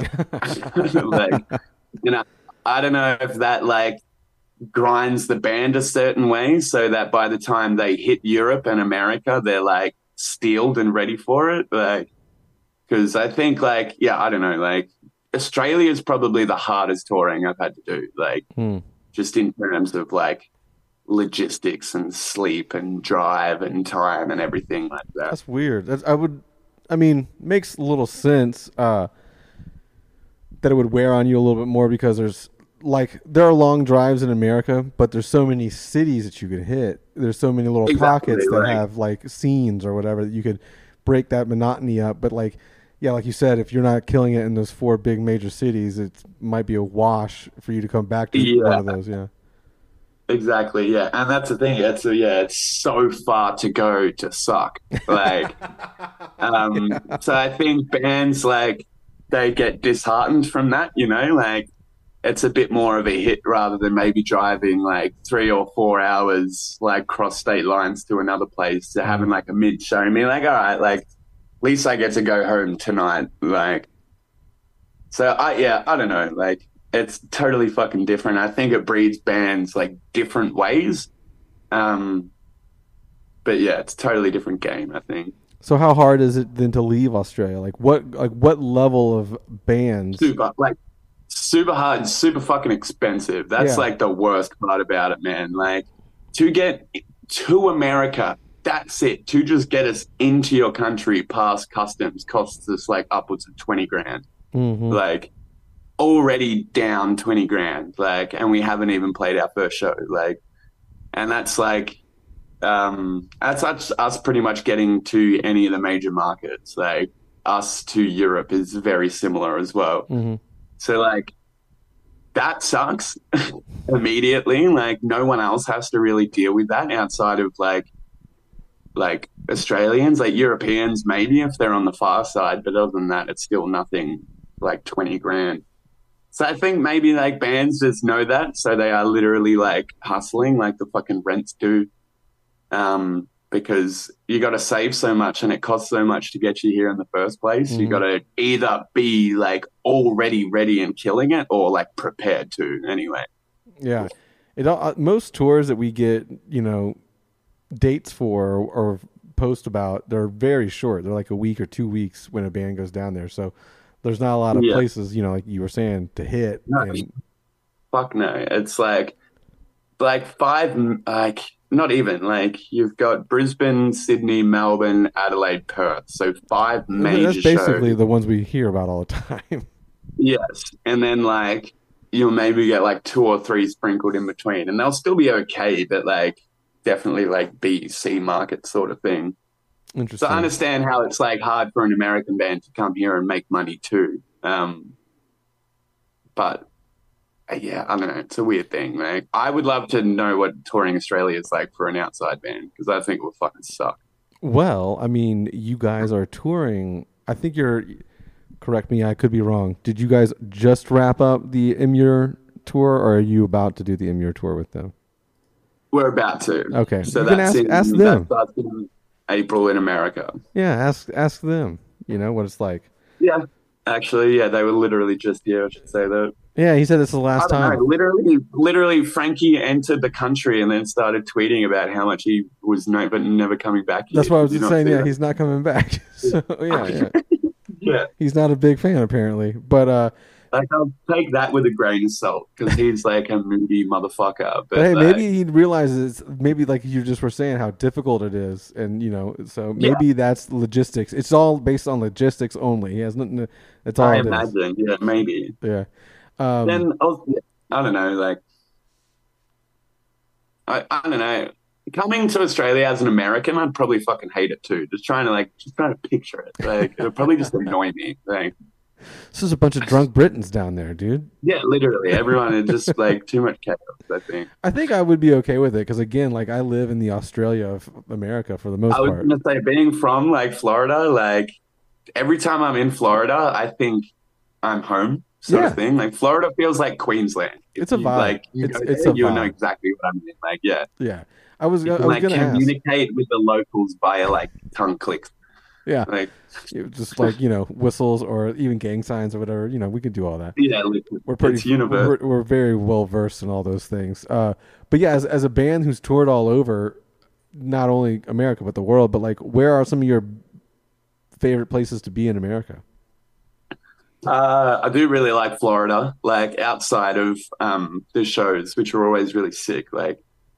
Speaker 5: Like, you know, I don't know if that like grinds the band a certain way so that by the time they hit Europe and America, they're like steeled and ready for it. Like, because I think like, yeah, I don't know, like Australia is probably the hardest touring I've had to do. Like,
Speaker 4: Hmm.
Speaker 5: just in terms of like logistics and sleep and drive and time and everything like that.
Speaker 4: That's weird. That's, I would, I mean, makes a little sense uh, that it would wear on you a little bit more because there's like there are long drives in America, but there's so many cities that you could hit. There's so many little
Speaker 5: Exactly,
Speaker 4: pockets that
Speaker 5: right.
Speaker 4: have like scenes or whatever that you could break that monotony up. But like, yeah, like you said, if you're not killing it in those four big major cities, it might be a wash for you to come back to
Speaker 5: Yeah.
Speaker 4: one of those. Yeah.
Speaker 5: Exactly, yeah. And that's the thing. It's a, yeah, it's so far to go to suck. Like um so I think bands like they get disheartened from that, you know, like it's a bit more of a hit rather than maybe driving like three or four hours like cross state lines to another place to having like a mid show and be like, all right, like at least I get to go home tonight. Like so I yeah, I don't know, like it's totally fucking different. I think it breeds bands like different ways. Um, but yeah, it's a totally different game, I think.
Speaker 4: So how hard is it then to leave Australia? Like what like what level of bands?
Speaker 5: Super, like super hard, super fucking expensive. That's
Speaker 4: Yeah.
Speaker 5: like the worst part about it, man. Like to get to America, that's it. To just get us into your country past customs costs us like upwards of twenty grand.
Speaker 4: Mhm.
Speaker 5: Like already down twenty grand, like, and we haven't even played our first show, like, and that's like um that's us, us pretty much getting to any of the major markets. Like us to Europe is very similar as well.
Speaker 4: Mhm.
Speaker 5: So like that sucks immediately. Like no one else has to really deal with that outside of like like Australians, like Europeans maybe if they're on the far side, but other than that it's still nothing like twenty grand. So I think maybe like bands just know that, so they are literally like hustling like the fucking rents do, um, because you got to save so much and it costs so much to get you here in the first place. You
Speaker 4: Mhm.
Speaker 5: got to either be like already ready and killing it, or like prepared to anyway.
Speaker 4: Yeah, it all, uh, most tours that we get, you know, dates for or, or post about, they're very short. They're like a week or two weeks when a band goes down there. So there's not a lot of
Speaker 5: Yeah.
Speaker 4: places, you know, like you were saying, to hit.
Speaker 5: No.
Speaker 4: And,
Speaker 5: Fuck no. It's like like five, like not even like you've got Brisbane, Sydney, Melbourne, Adelaide, Perth. So five major
Speaker 4: That's basically
Speaker 5: shows.
Speaker 4: the ones we hear about all the time.
Speaker 5: Yes, and then like you'll maybe get like two or three sprinkled in between, and they'll still be okay, but like definitely like B, C market sort of thing.
Speaker 4: Interesting.
Speaker 5: So I understand how it's like hard for an American band to come here and make money too. Um, but uh, yeah, I don't know. It's a weird thing. Like I would love to know what touring Australia is like for an outside band because I think it will fucking suck.
Speaker 4: Well, I mean, you guys are touring. I think you're. Correct me, I could be wrong. Did you guys just wrap up the Immure tour, or are you about to do the Immure tour with them?
Speaker 5: We're about to.
Speaker 4: Okay,
Speaker 5: so
Speaker 4: you can
Speaker 5: that's
Speaker 4: ask,
Speaker 5: in,
Speaker 4: ask them.
Speaker 5: That's in April in America.
Speaker 4: Yeah, ask ask them. You know what it's like.
Speaker 5: Yeah, actually, yeah, they were literally just here. I should say that.
Speaker 4: Yeah, he said it's the last
Speaker 5: I don't
Speaker 4: time.
Speaker 5: know, literally, literally, Frankie entered the country and then started tweeting about how much he was no, but never coming back.
Speaker 4: That's
Speaker 5: here.
Speaker 4: what I was
Speaker 5: Did you
Speaker 4: just
Speaker 5: not
Speaker 4: saying.
Speaker 5: see
Speaker 4: Yeah,
Speaker 5: that?
Speaker 4: he's not coming back. So yeah, yeah.
Speaker 5: Yeah,
Speaker 4: He's not a big fan apparently, but uh,
Speaker 5: like I'll take that with a grain of salt because he's like a moody motherfucker. But,
Speaker 4: but hey,
Speaker 5: like,
Speaker 4: maybe he realizes maybe like you just were saying how difficult it is, and you know, so maybe
Speaker 5: Yeah.
Speaker 4: that's logistics. It's all based on logistics only. He has nothing. To, that's all
Speaker 5: I
Speaker 4: it is.
Speaker 5: imagine, yeah, maybe.
Speaker 4: Yeah. Um,
Speaker 5: Then I'll, I don't know, like I, I don't know. Coming to Australia as an American, I'd probably fucking hate it too. Just trying to like, just trying to picture it. Like, it would probably just annoy me. Like,
Speaker 4: this is a bunch of drunk Britons down there, dude.
Speaker 5: yeah, literally, everyone is just like too much chaos. I think.
Speaker 4: I think I would be okay with it because again, like I live in the Australia of America for the most
Speaker 5: I was
Speaker 4: part.
Speaker 5: gonna say, being from like Florida, like every time I'm in Florida, I think I'm home, sort
Speaker 4: Yeah.
Speaker 5: of thing. Like Florida feels like Queensland.
Speaker 4: It's a
Speaker 5: You,
Speaker 4: vibe.
Speaker 5: Like you
Speaker 4: It's-
Speaker 5: go
Speaker 4: it's
Speaker 5: there,
Speaker 4: a
Speaker 5: you'll know
Speaker 4: vibe.
Speaker 5: exactly what I mean. Like, yeah,
Speaker 4: Yeah, I was.
Speaker 5: you
Speaker 4: I
Speaker 5: can
Speaker 4: was
Speaker 5: like
Speaker 4: gonna ask.
Speaker 5: communicate with the locals via like tongue clicks.
Speaker 4: Yeah,
Speaker 5: Like,
Speaker 4: it was just like you know whistles or even gang signs or whatever. You know, we could do all that.
Speaker 5: yeah, like,
Speaker 4: We're pretty.
Speaker 5: it's universal.
Speaker 4: We're, we're very well versed in all those things. Uh, but yeah, as as a band who's toured all over, not only America but the world. But like, where are some of your favorite places to be in America?
Speaker 5: Uh, I do really like Florida, like outside of um, the shows, which are always really sick. Like,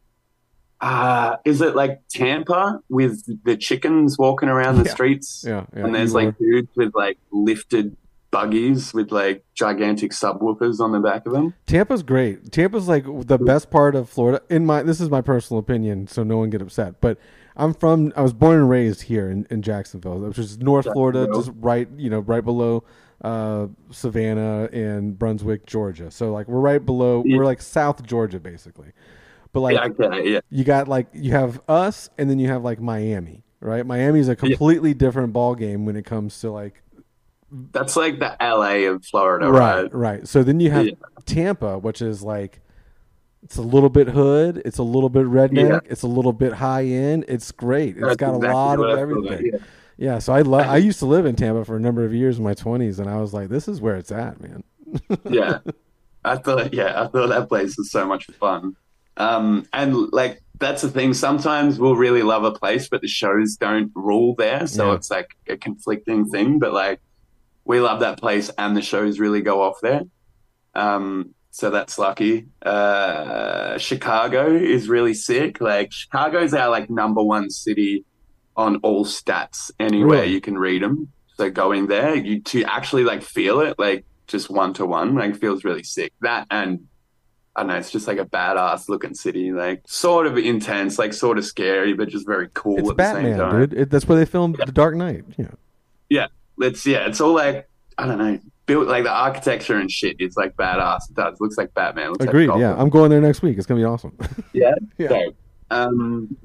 Speaker 5: uh, is it like Tampa with the chickens walking around the
Speaker 4: Yeah.
Speaker 5: streets?
Speaker 4: Yeah, yeah.
Speaker 5: And there's
Speaker 4: Igor.
Speaker 5: like dudes with like lifted buggies with like gigantic subwoofers on the back of them.
Speaker 4: Tampa's great. Tampa's like the best part of Florida. In my, this is my personal opinion, so no one get upset. But I'm from, I was born and raised here in, in Jacksonville, which is North Florida, just right, you know, right below uh, Savannah and Brunswick, Georgia. So like we're right below,
Speaker 5: Yeah.
Speaker 4: we're like South Georgia basically. But like
Speaker 5: Yeah, okay, yeah.
Speaker 4: you got like you have us, and then you have like Miami, right? Miami's a completely different ball game when it comes to like
Speaker 5: That's like the L A of Florida, right?
Speaker 4: right, right. So then you have
Speaker 5: Yeah.
Speaker 4: Tampa, which is like it's a little bit hood, it's a little bit redneck,
Speaker 5: Yeah.
Speaker 4: it's a little bit high end. It's great. It's
Speaker 5: That's
Speaker 4: got
Speaker 5: exactly
Speaker 4: a lot
Speaker 5: what
Speaker 4: of
Speaker 5: I feel
Speaker 4: everything.
Speaker 5: like,
Speaker 4: Yeah.
Speaker 5: yeah.
Speaker 4: So I love. I used to live in Tampa for a number of years in my twenties, and I was like, "This is where it's at, man."
Speaker 5: Yeah. I thought, yeah, I thought that place was so much fun. Um, and like, that's the thing. Sometimes we'll really love a place, but the shows don't rule there. So
Speaker 4: Yeah.
Speaker 5: it's like a conflicting thing, but like, we love that place and the shows really go off there. Um, so that's lucky. Uh, Chicago is really sick. Like, Chicago's our like number one city on all stats anywhere
Speaker 4: Really?
Speaker 5: you can read them. So going there, you to actually like feel it, like just one to one, like feels really sick. That and I don't know, it's just like a badass looking city, like sort of intense, like sort of scary, but just very cool
Speaker 4: It's
Speaker 5: at the same
Speaker 4: Batman,
Speaker 5: time.
Speaker 4: dude. It, that's where they filmed The Dark Knight. Yeah.
Speaker 5: Yeah, it's yeah, it's all like I don't know, built like the architecture and shit is like badass. It does looks like Batman. Looks
Speaker 4: Agreed.
Speaker 5: Like
Speaker 4: Yeah,
Speaker 5: Gotham.
Speaker 4: I'm going there next week. It's gonna be awesome.
Speaker 5: Yeah.
Speaker 4: Yeah.
Speaker 5: So, um,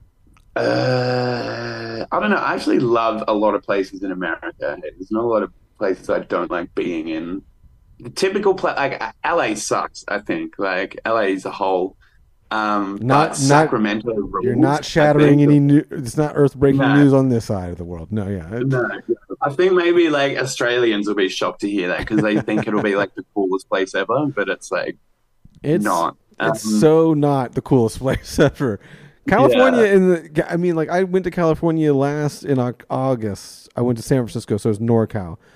Speaker 5: uh, I don't know. I actually love a lot of places in America. There's not a lot of places I don't like being in. The typical place, like L A sucks. I think like L A as a whole. Um,
Speaker 4: Not-
Speaker 5: but
Speaker 4: not-
Speaker 5: Sacramento rules.
Speaker 4: You're
Speaker 5: I
Speaker 4: not shattering
Speaker 5: think.
Speaker 4: any new. It's not earth breaking
Speaker 5: No.
Speaker 4: news on this side of the world. No, yeah. It's-
Speaker 5: No, I think maybe like Australians will be shocked to hear that because they think it'll be like the coolest place ever, but it's like
Speaker 4: It's
Speaker 5: not.
Speaker 4: It's
Speaker 5: Um,
Speaker 4: so not the coolest place ever. California, in the, I mean, like I went to California last in Au- August. I went to San Francisco, so it's NorCal.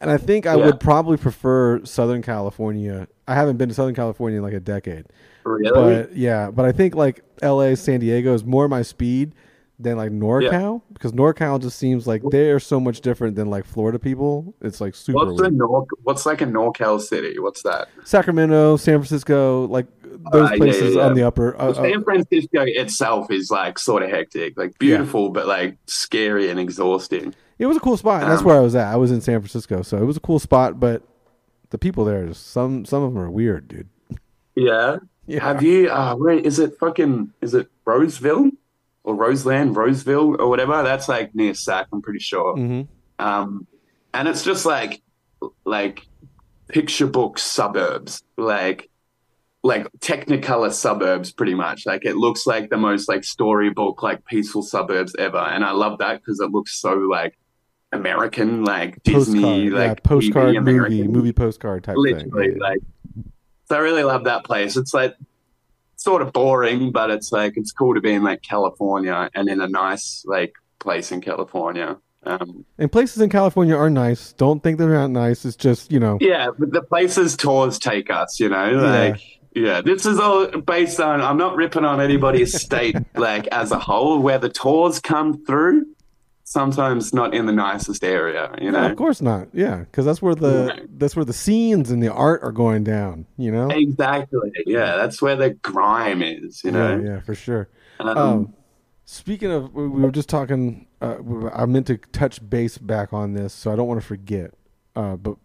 Speaker 4: And I think I
Speaker 5: Yeah.
Speaker 4: would probably prefer Southern California. I haven't been to Southern California in like a decade.
Speaker 5: Really?
Speaker 4: But yeah, but I think like L A, San Diego is more my speed than like NorCal because NorCal just seems like they are so much different than like Florida people. It's like super
Speaker 5: What's the
Speaker 4: weird.
Speaker 5: Nor- What's like a NorCal city? What's that?
Speaker 4: Sacramento, San Francisco, like those
Speaker 5: Uh, yeah,
Speaker 4: places
Speaker 5: yeah, yeah.
Speaker 4: on the upper. Uh,
Speaker 5: Well, San Francisco itself is like sort of hectic, like beautiful, but like scary and exhausting.
Speaker 4: It was a cool spot. And that's
Speaker 5: Um,
Speaker 4: where I was at. I was in San Francisco, so it was a cool spot. But the people there, just some some of them are weird, dude.
Speaker 5: Yeah.
Speaker 4: Yeah.
Speaker 5: Have you? Uh, where is it? Fucking is it Roseville or Roseland, Roseville or whatever? That's like near Sac. I'm pretty sure.
Speaker 4: Mm-hmm.
Speaker 5: Um, and it's just like like picture book suburbs, like like Technicolor suburbs, pretty much. Like it looks like the most like storybook, like peaceful suburbs ever. And I love that because it looks so like American, like Disney,
Speaker 4: Postcard,
Speaker 5: like
Speaker 4: yeah, postcard
Speaker 5: T V
Speaker 4: movie,
Speaker 5: American.
Speaker 4: movie postcard type
Speaker 5: Literally,
Speaker 4: thing.
Speaker 5: like. So I really love that place. It's like sort of boring, but it's like it's cool to be in like California and in a nice like place in California. Um,
Speaker 4: And places in California are nice. Don't think they're not nice. It's just, you know.
Speaker 5: yeah, but the places tours take us, you know, like yeah, this is all based on. I'm not ripping on anybody's state like as a whole. Where the tours come through, sometimes not in the nicest area, you
Speaker 4: No,
Speaker 5: know.
Speaker 4: of course not. Yeah, because that's where the
Speaker 5: Right.
Speaker 4: that's where the scenes and the art are going down. You know.
Speaker 5: Exactly. Yeah, that's where the grime is, you know.
Speaker 4: Yeah, yeah, for sure.
Speaker 5: Um,
Speaker 4: Um, speaking of, we we were just talking. Uh, we- I meant to touch base back on this, so I don't want to forget. Uh, but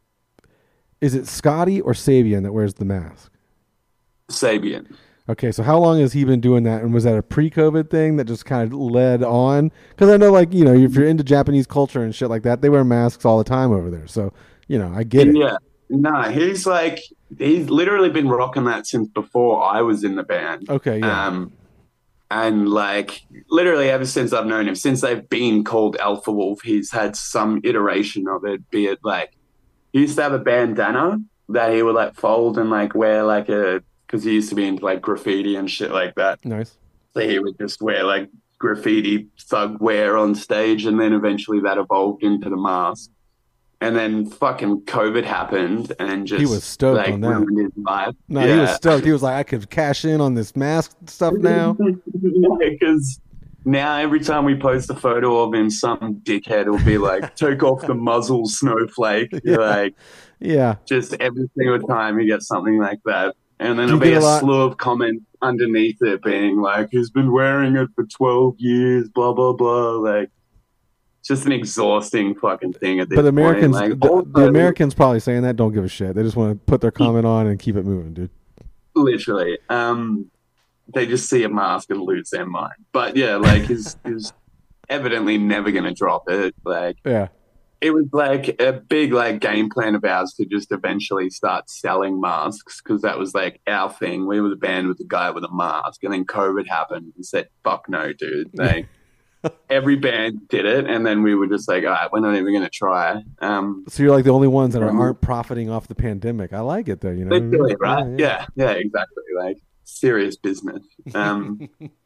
Speaker 4: is it Scotty or Sabian that wears the mask?
Speaker 5: Sabian.
Speaker 4: Okay, so how long has he been doing that? And was that a pre-COVID thing that just kind of led on? Because I know, like, you know, if you're into Japanese culture and shit like that, they wear masks all the time over there. So, you know, I get it.
Speaker 5: Yeah. No, he's like he's literally been rocking that since before I was in the band.
Speaker 4: Okay, yeah.
Speaker 5: Um, and like literally ever since I've known him, since they've been called Alpha Wolf, he's had some iteration of it. Be it like he used to have a bandana that he would like fold and like wear like a because he used to be into like graffiti and shit like that.
Speaker 4: Nice.
Speaker 5: So he would just wear like graffiti thug wear on stage, and then eventually that evolved into the mask. And then fucking COVID happened and just
Speaker 4: He was stoked
Speaker 5: like
Speaker 4: on that.
Speaker 5: ruined his life.
Speaker 4: No, he was stoked. He was like, I could cash in on this mask stuff now.
Speaker 5: Because now every time we post a photo of him, some dickhead will be like, take off the muzzle, snowflake.
Speaker 4: Yeah.
Speaker 5: Like
Speaker 4: Yeah.
Speaker 5: just every single time you get something like that. And then
Speaker 4: Do you
Speaker 5: there'll be
Speaker 4: get
Speaker 5: a,
Speaker 4: a lot-
Speaker 5: slew of comments underneath it being like, he's been wearing it for twelve years, blah, blah, blah. Like, it's just an exhausting fucking thing at this
Speaker 4: But Americans,
Speaker 5: point. Like,
Speaker 4: the,
Speaker 5: also,
Speaker 4: the Americans probably saying that don't give a shit. They just want to put their comment on and keep it moving, dude.
Speaker 5: literally, um, they just see a mask and lose their mind. But yeah, like, he's, he's evidently never going to drop it. Like,
Speaker 4: Yeah.
Speaker 5: it was like a big like game plan of ours to just eventually start selling masks because that was like our thing. We were the band with the guy with a mask, and then COVID happened and said, "Fuck no, dude!" Like every band did it, and then we were just like, "All right, we're not even going to try." Um,
Speaker 4: So you're like the only ones that are, aren't profiting off the pandemic. I like it though, you know. what I mean?
Speaker 5: literally, right?
Speaker 4: Yeah,
Speaker 5: Yeah, yeah, exactly. Like serious business. Um,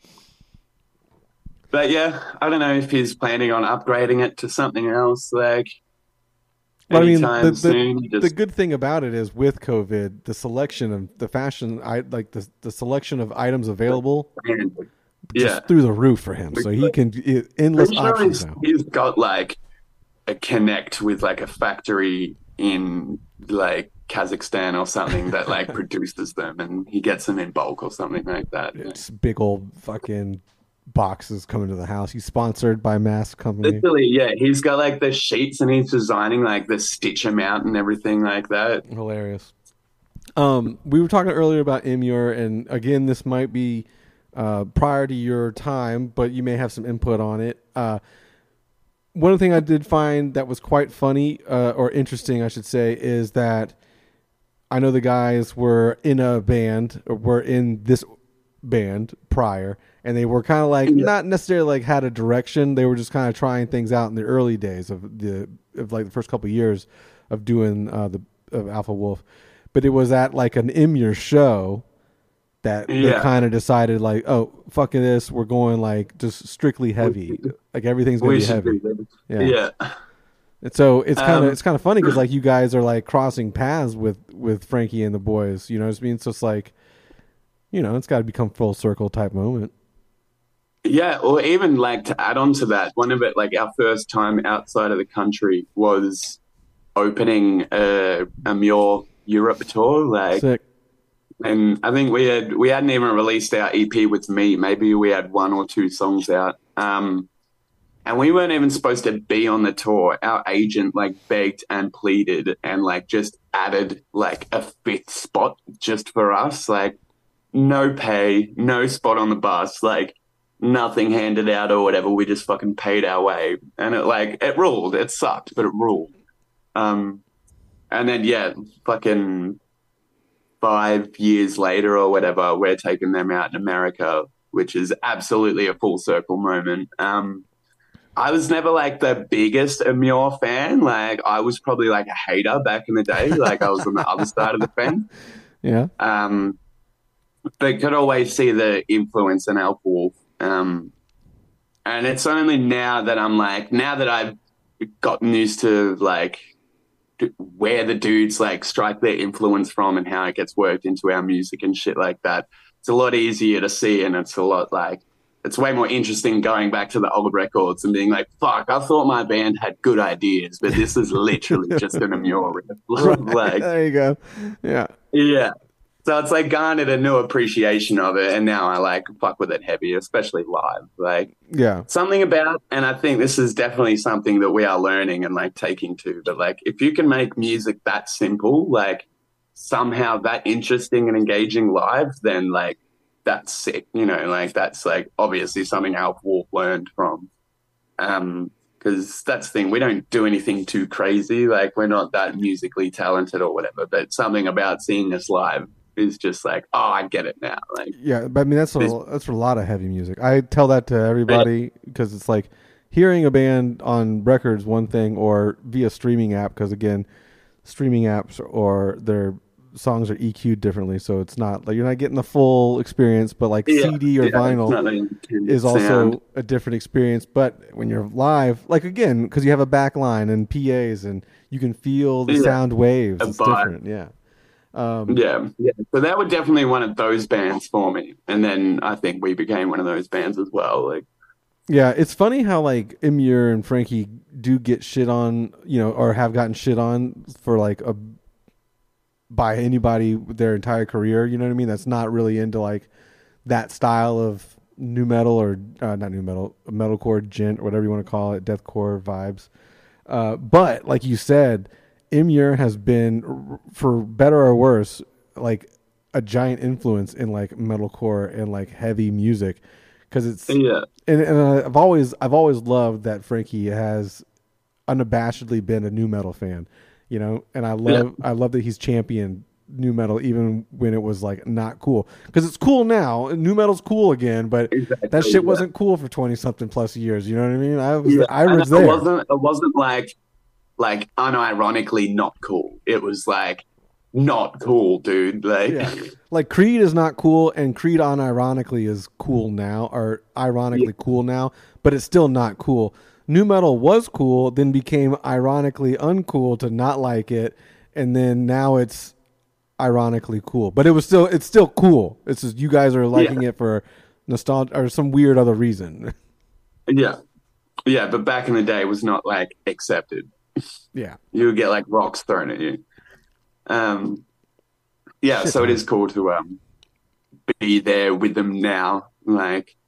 Speaker 5: but yeah, I don't know if he's planning on upgrading it to something else. Like.
Speaker 4: But I mean,
Speaker 5: anytime
Speaker 4: the, the,
Speaker 5: soon, just,
Speaker 4: the good thing about it is with COVID, the selection of the fashion, I like the the selection of items available, just
Speaker 5: yeah.
Speaker 4: through the roof for him. So he can it, endless
Speaker 5: Pretty sure
Speaker 4: options
Speaker 5: he's,
Speaker 4: now.
Speaker 5: he's got like a connect with like a factory in like Kazakhstan or something that like produces them, and he gets them in bulk or something like that.
Speaker 4: It's big old fucking boxes coming to the house. He's sponsored by Mask Company.
Speaker 5: Literally, yeah, he's got like the sheets and he's designing like the stitch amount and everything like that.
Speaker 4: Hilarious. Um, we were talking earlier about Imure, and again, this might be uh, prior to your time, but you may have some input on it. Uh, one thing I did find that was quite funny uh, or interesting, I should say, is that I know the guys were in a band or were in this band prior, and they were kind of like not necessarily like had a direction. They were just kind of trying things out in the early days of the of like the first couple of years of doing uh, the of Alpha Wolf. But it was at like an Imure show that they
Speaker 5: Yeah.
Speaker 4: kind of decided like, oh, fucking this, we're going like just strictly heavy. Like everything's gonna
Speaker 5: We
Speaker 4: be
Speaker 5: should
Speaker 4: heavy.
Speaker 5: do this.
Speaker 4: Yeah.
Speaker 5: Yeah.
Speaker 4: And so it's kind of
Speaker 5: Um,
Speaker 4: it's kind of funny because like you guys are like crossing paths with with Frankie and the boys. You know what I mean? So it's like, you know, it's got to become full circle type moment.
Speaker 5: Yeah, or even like to add on to that, one of it, like our first time outside of the country was opening a, a Muir Europe tour. Like,
Speaker 4: Sick.
Speaker 5: and I think we had we hadn't even released our E P with me. Maybe we had one or two songs out. Um, and we weren't even supposed to be on the tour. Our agent like begged and pleaded and like just added like a fifth spot just for us. Like no pay, no spot on the bus, like nothing handed out or whatever. We just fucking paid our way. And it like it ruled. It sucked, but it ruled. Um, and then yeah, fucking five years later or whatever, we're taking them out in America, which is absolutely a full circle moment. Um, I was never like the biggest Muir fan. Like I was probably like a hater back in the day. Like I was on the other side of the fence.
Speaker 4: Yeah.
Speaker 5: Um, but could always see the influence in Alpha Wolf. Um, and it's only now that I'm like, now that I've gotten used to like where the dudes like strike their influence from and how it gets worked into our music and shit like that, it's a lot easier to see, and it's a lot like, it's way more interesting going back to the old records and being like, fuck, I thought my band had good ideas, but this is literally just an Muir riff. Like,
Speaker 4: There you go. Yeah.
Speaker 5: yeah. So it's like garnered a new appreciation of it, and now I like fuck with it heavy, especially live. Like
Speaker 4: Yeah.
Speaker 5: something about, and I think this is definitely something that we are learning and like taking to, but like if you can make music that simple, like somehow that interesting and engaging live, then like that's sick, you know, like that's like obviously something Alpha Wolf learned from. Um, because that's the thing, we don't do anything too crazy, like we're not that musically talented or whatever, but something about seeing us live is just like, oh, I get it now. Like,
Speaker 4: Yeah, but I mean that's a, that's for a lot of heavy music. I tell that to everybody because it's like hearing a band on records one thing or via streaming app, because again, streaming apps or their songs are E Q'd differently, so it's not like you're not getting the full experience. But like
Speaker 5: yeah,
Speaker 4: C D or
Speaker 5: yeah,
Speaker 4: vinyl is also
Speaker 5: sound.
Speaker 4: a different experience. But when you're live, like again, because you have a back line and P As and you can feel the
Speaker 5: Yeah.
Speaker 4: sound waves,
Speaker 5: A
Speaker 4: it's
Speaker 5: vibe.
Speaker 4: different. Yeah. Um,
Speaker 5: Yeah, yeah. So that was definitely one of those bands for me, and then I think we became one of those bands as well. Like,
Speaker 4: Yeah, it's funny how like Imur and Frankie do get shit on, you know, or have gotten shit on for like a by anybody their entire career. You know what I mean? That's not really into like that style of new metal or uh, not new metal, metalcore, gent, or whatever you want to call it, deathcore vibes. Uh, but like you said, Imur has been, for better or worse, like a giant influence in like metalcore and like heavy music. Because it's
Speaker 5: yeah,
Speaker 4: and, and I've always I've always loved that Frankie has unabashedly been a new metal fan, you know, and I love I love that he's championed new metal even when it was like not cool, because it's cool now. New metal's cool again, but
Speaker 5: exactly,
Speaker 4: that shit
Speaker 5: yeah.
Speaker 4: wasn't cool for twenty something plus years. You know what I mean? I was
Speaker 5: yeah.
Speaker 4: I
Speaker 5: And
Speaker 4: was
Speaker 5: it
Speaker 4: there.
Speaker 5: wasn't it wasn't like like unironically not cool. It was like not cool, dude. Like,
Speaker 4: Yeah. Like Creed is not cool, and Creed unironically is cool now, or ironically
Speaker 5: Yeah.
Speaker 4: cool now, but it's still not cool. New metal was cool, then became ironically uncool to not like it, and then now it's ironically cool. But it was still it's still cool. It's just you guys are liking
Speaker 5: Yeah.
Speaker 4: it for nostalgia or some weird other reason.
Speaker 5: yeah, yeah. But back in the day, it was not like accepted.
Speaker 4: Yeah.
Speaker 5: You would get like rocks thrown at you. Um, yeah,
Speaker 4: Shit,
Speaker 5: so it
Speaker 4: man.
Speaker 5: is cool to um be there with them now. Like,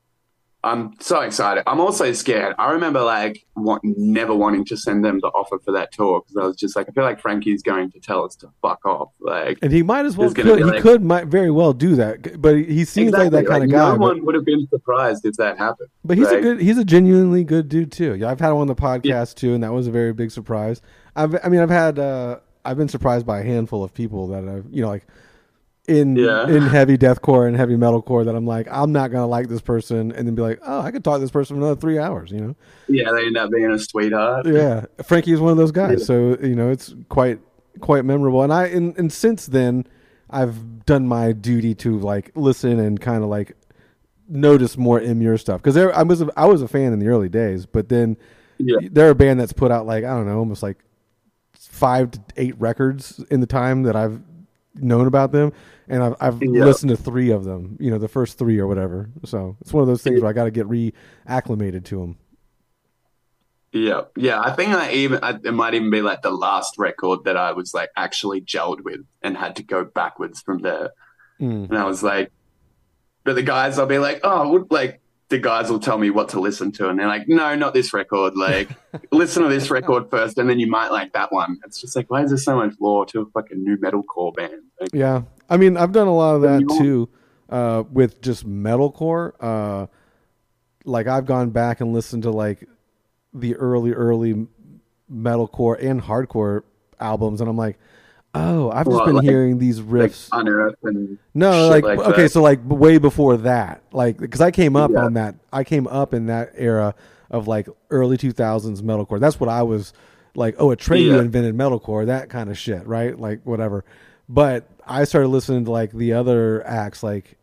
Speaker 5: I'm so excited. I'm also scared. I remember like want, never wanting to send them the offer for that tour because I was just like, I feel like Frankie's going to tell us to fuck off. Like,
Speaker 4: And he might as well
Speaker 5: There's gonna
Speaker 4: could
Speaker 5: be,
Speaker 4: he
Speaker 5: like-
Speaker 4: could might very well do that, but he seems like that kind of guy.
Speaker 5: No
Speaker 4: but-
Speaker 5: one would have been surprised if that happened.
Speaker 4: But he's
Speaker 5: Like,
Speaker 4: a good, he's a genuinely good dude too. Yeah, I've had him on the podcast too, and that was a very big surprise. I've, I mean, I've had, uh, I've been surprised by a handful of people that I've, you know, like in
Speaker 5: Yeah.
Speaker 4: in heavy deathcore and heavy metalcore that I'm like, I'm not gonna like this person, and then be like, oh, I could talk to this person for another three hours, you know?
Speaker 5: Yeah, they end up being a sweetheart.
Speaker 4: Yeah, Frankie is one of those guys,
Speaker 5: Yeah.
Speaker 4: so you know, it's quite quite memorable. And I, and, and since then, I've done my duty to like listen and kind of like notice more Imur stuff, because I was a, I was a fan in the early days, but then
Speaker 5: Yeah.
Speaker 4: they're a band that's put out like I don't know, almost like five to eight records in the time that I've known about them, and I've, I've
Speaker 5: Yeah.
Speaker 4: listened to three of them. You know, the first three or whatever. So it's one of those things where I got to get reacclimated to them.
Speaker 5: Yeah, yeah. I think I even I, it might even be like the last record that I was like actually gelled with and had to go backwards from there.
Speaker 4: Mm.
Speaker 5: And I was like, but the guys, I'll be like, oh, would like the guys will tell me what to listen to, and they're like, no, not this record. Like, listen to this record first, and then you might like that one. It's just like, why is there so much lore to a fucking new metalcore band? Like,
Speaker 4: Yeah, I mean, I've done a lot of that
Speaker 5: You know-
Speaker 4: too, uh, with just metalcore. Uh, like I've gone back and listened to like the early, early metalcore and hardcore albums, and I'm like, oh, I've just
Speaker 5: Well,
Speaker 4: been
Speaker 5: like-
Speaker 4: hearing these
Speaker 5: like
Speaker 4: riffs.
Speaker 5: Unearth and
Speaker 4: no,
Speaker 5: shit
Speaker 4: like,
Speaker 5: like
Speaker 4: okay,
Speaker 5: that.
Speaker 4: so like way before that, like because I came up
Speaker 5: Yeah.
Speaker 4: on that, I came up in that era of like early two thousands metalcore. That's what I was like. Oh, Atreyu
Speaker 5: Yeah.
Speaker 4: invented metalcore, that kind of shit, right? Like whatever. But I started listening to like the other acts, like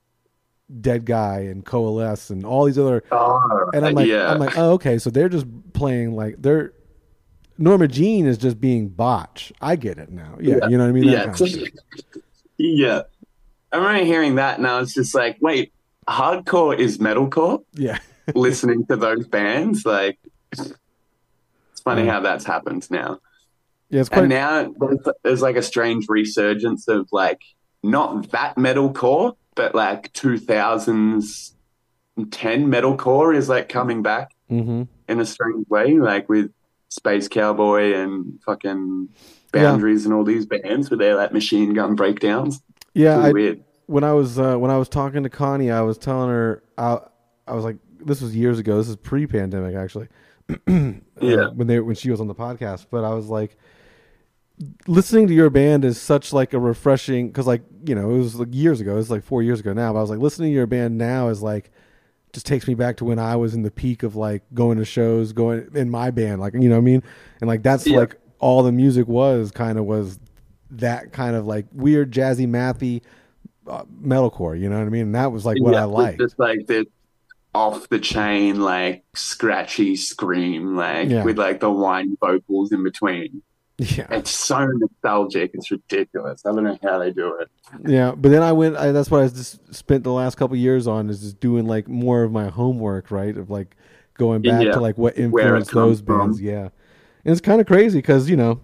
Speaker 4: Dead Guy and Coalesce and all these other,
Speaker 5: Oh,
Speaker 4: and I'm like,
Speaker 5: yeah.
Speaker 4: I'm like, oh, okay, so they're just playing like they're Norma Jean is just being botch. I get it now. Yeah, you know what I mean? That
Speaker 5: Yeah,
Speaker 4: kind of shit.
Speaker 5: yeah. I remember hearing that, and I was just like, wait, hardcore is metalcore?
Speaker 4: Yeah.
Speaker 5: Listening to those bands, like, it's funny
Speaker 4: Yeah.
Speaker 5: how that's happened now.
Speaker 4: Yeah, it's quite.
Speaker 5: And now there's, there's like a strange resurgence of like not that metalcore, but like two thousands ten metalcore is like coming back
Speaker 4: Mm-hmm.
Speaker 5: in a strange way, like with Space Cowboy and fucking Boundaries and all these bands with their like machine gun breakdowns.
Speaker 4: Yeah,
Speaker 5: Really
Speaker 4: I,
Speaker 5: weird.
Speaker 4: when I was uh, when I was talking to Connie, I was telling her I, I was like, this was years ago. This is pre-pandemic, actually.
Speaker 5: Yeah.
Speaker 4: uh, when they when she was on the podcast, but I was like, listening to your band is such like a refreshing because like you know it was like years ago. It was like four years ago now. But I was like, listening to your band now is like just takes me back to when I was in the peak of like going to shows, going in my band, like you know what I mean, and like that's
Speaker 5: Yeah.
Speaker 4: like all the music was kind of was that kind of like weird jazzy mathy uh, metalcore, you know what I mean? And that was like what
Speaker 5: Yeah,
Speaker 4: I
Speaker 5: with
Speaker 4: liked.
Speaker 5: Just like the off the chain, like scratchy scream, like
Speaker 4: Yeah.
Speaker 5: with like the whine vocals in between.
Speaker 4: Yeah,
Speaker 5: It's so nostalgic. It's ridiculous. I don't know how they do it.
Speaker 4: yeah. But then I went. I, that's what I just spent the last couple of years on is just doing like more of my homework, right? Of like going back
Speaker 5: Yeah,
Speaker 4: to like what
Speaker 5: where it
Speaker 4: influenced those
Speaker 5: comes from.
Speaker 4: bands. Yeah, and it's kind of crazy because you know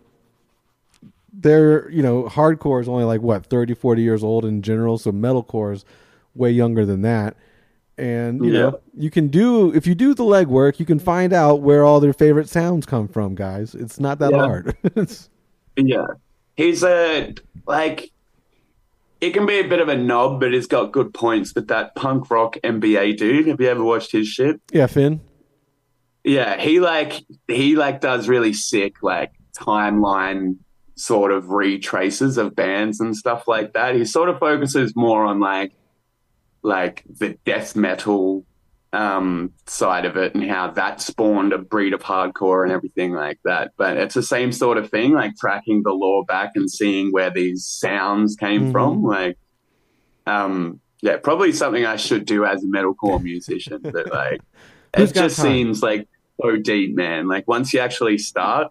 Speaker 4: they're you know hardcore is only like what thirty, forty years old in general, so metalcore is way younger than that. And you
Speaker 5: Yeah.
Speaker 4: know you can do if you do the legwork, you can find out where all their favorite sounds come from, guys. It's not that
Speaker 5: Yeah.
Speaker 4: hard. It's-
Speaker 5: Yeah. He's a, like, it can be a bit of a knob, but he's got good points. But that punk rock M B A dude, have you ever watched his shit?
Speaker 4: yeah, Finn.
Speaker 5: Yeah, he like he like does really sick like timeline sort of retraces of bands and stuff like that. He sort of focuses more on like like the death metal um side of it and how that spawned a breed of hardcore and everything like that. But it's the same sort of thing, like tracking the lore back and seeing where these sounds came
Speaker 4: Mhm.
Speaker 5: from. Like um yeah, probably something I should do as a metalcore musician, but like
Speaker 4: Who's
Speaker 5: it
Speaker 4: got
Speaker 5: just
Speaker 4: time?
Speaker 5: seems like so deep, man. Like once you actually start,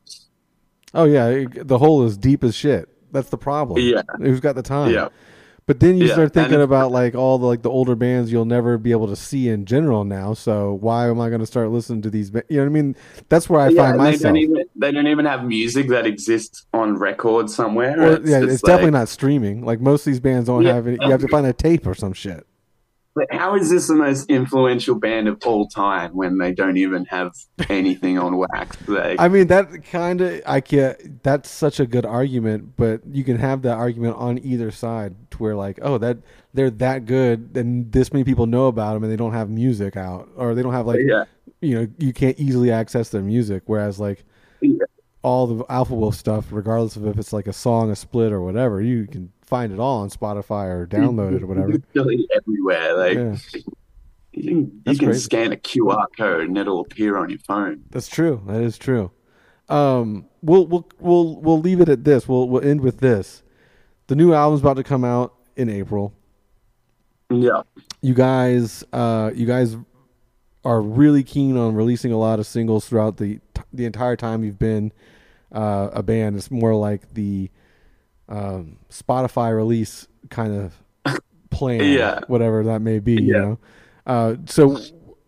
Speaker 4: Oh yeah, it- the hole is deep as shit. That's the problem.
Speaker 5: Yeah.
Speaker 4: Who's got the time?
Speaker 5: yeah,
Speaker 4: But then you
Speaker 5: Yeah,
Speaker 4: start
Speaker 5: and
Speaker 4: thinking
Speaker 5: it-
Speaker 4: about like all the like the older bands you'll never be able to see in general now. So why am I going to start listening to these? Ba- you know what I mean? That's where I
Speaker 5: yeah,
Speaker 4: find
Speaker 5: and they
Speaker 4: myself.
Speaker 5: don't even they don't even have music that exists on record somewhere.
Speaker 4: Or, yeah,
Speaker 5: just
Speaker 4: it's definitely
Speaker 5: like-
Speaker 4: not streaming. Like most of these bands don't
Speaker 5: Yeah.
Speaker 4: have any. You have to find a tape or some shit.
Speaker 5: But how is this the most influential band of all time when they don't even have anything on wax? Like,
Speaker 4: I mean, that kind of I can't. That's such a good argument, but you can have that argument on either side to where like, oh, that they're that good, and this many people know about them, and they don't have music out, or they don't have like,
Speaker 5: yeah,
Speaker 4: you know, you can't easily access their music. Whereas like
Speaker 5: yeah,
Speaker 4: all the Alpha Wolf stuff, regardless of if it's like a song, a split, or whatever, you can find it all on Spotify or download it or whatever.
Speaker 5: literally everywhere. Like
Speaker 4: Yeah,
Speaker 5: you can, you
Speaker 4: That's
Speaker 5: can
Speaker 4: crazy.
Speaker 5: scan a Q R code and it'll appear on your phone.
Speaker 4: that's true. That is true. Um, we'll we'll we'll we'll leave it at this. We'll we'll end with this. The new album's about to come out in April.
Speaker 5: Yeah,
Speaker 4: You guys, uh, you guys are really keen on releasing a lot of singles throughout the the entire time you've been uh, a band. It's more like the um, Spotify release kind of plan,
Speaker 5: yeah.
Speaker 4: whatever that may be.
Speaker 5: Yeah.
Speaker 4: You know, uh, so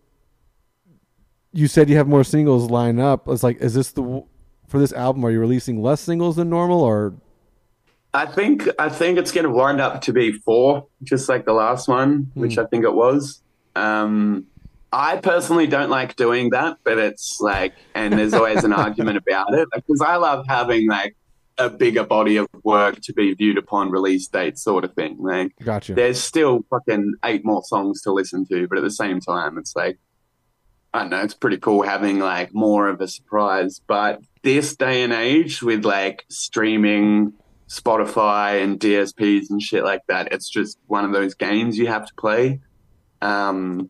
Speaker 4: you said you have more singles lined up. It's like, is this the for this album? Are you releasing less singles than normal, or?
Speaker 5: I think I think it's going to wind up to be four, just like the last one, which
Speaker 4: Hmm.
Speaker 5: I think it was. Um, I personally don't like doing that, but it's like, and there's always an argument about it, because I love having like a bigger body of work to be viewed upon release date, sort of thing. Like,
Speaker 4: Gotcha.
Speaker 5: there's still fucking eight more songs to listen to, but at the same time, it's like, I don't know, it's pretty cool having like more of a surprise. But this day and age with like streaming, Spotify and D S Ps and shit like that, it's just one of those games you have to play. Um,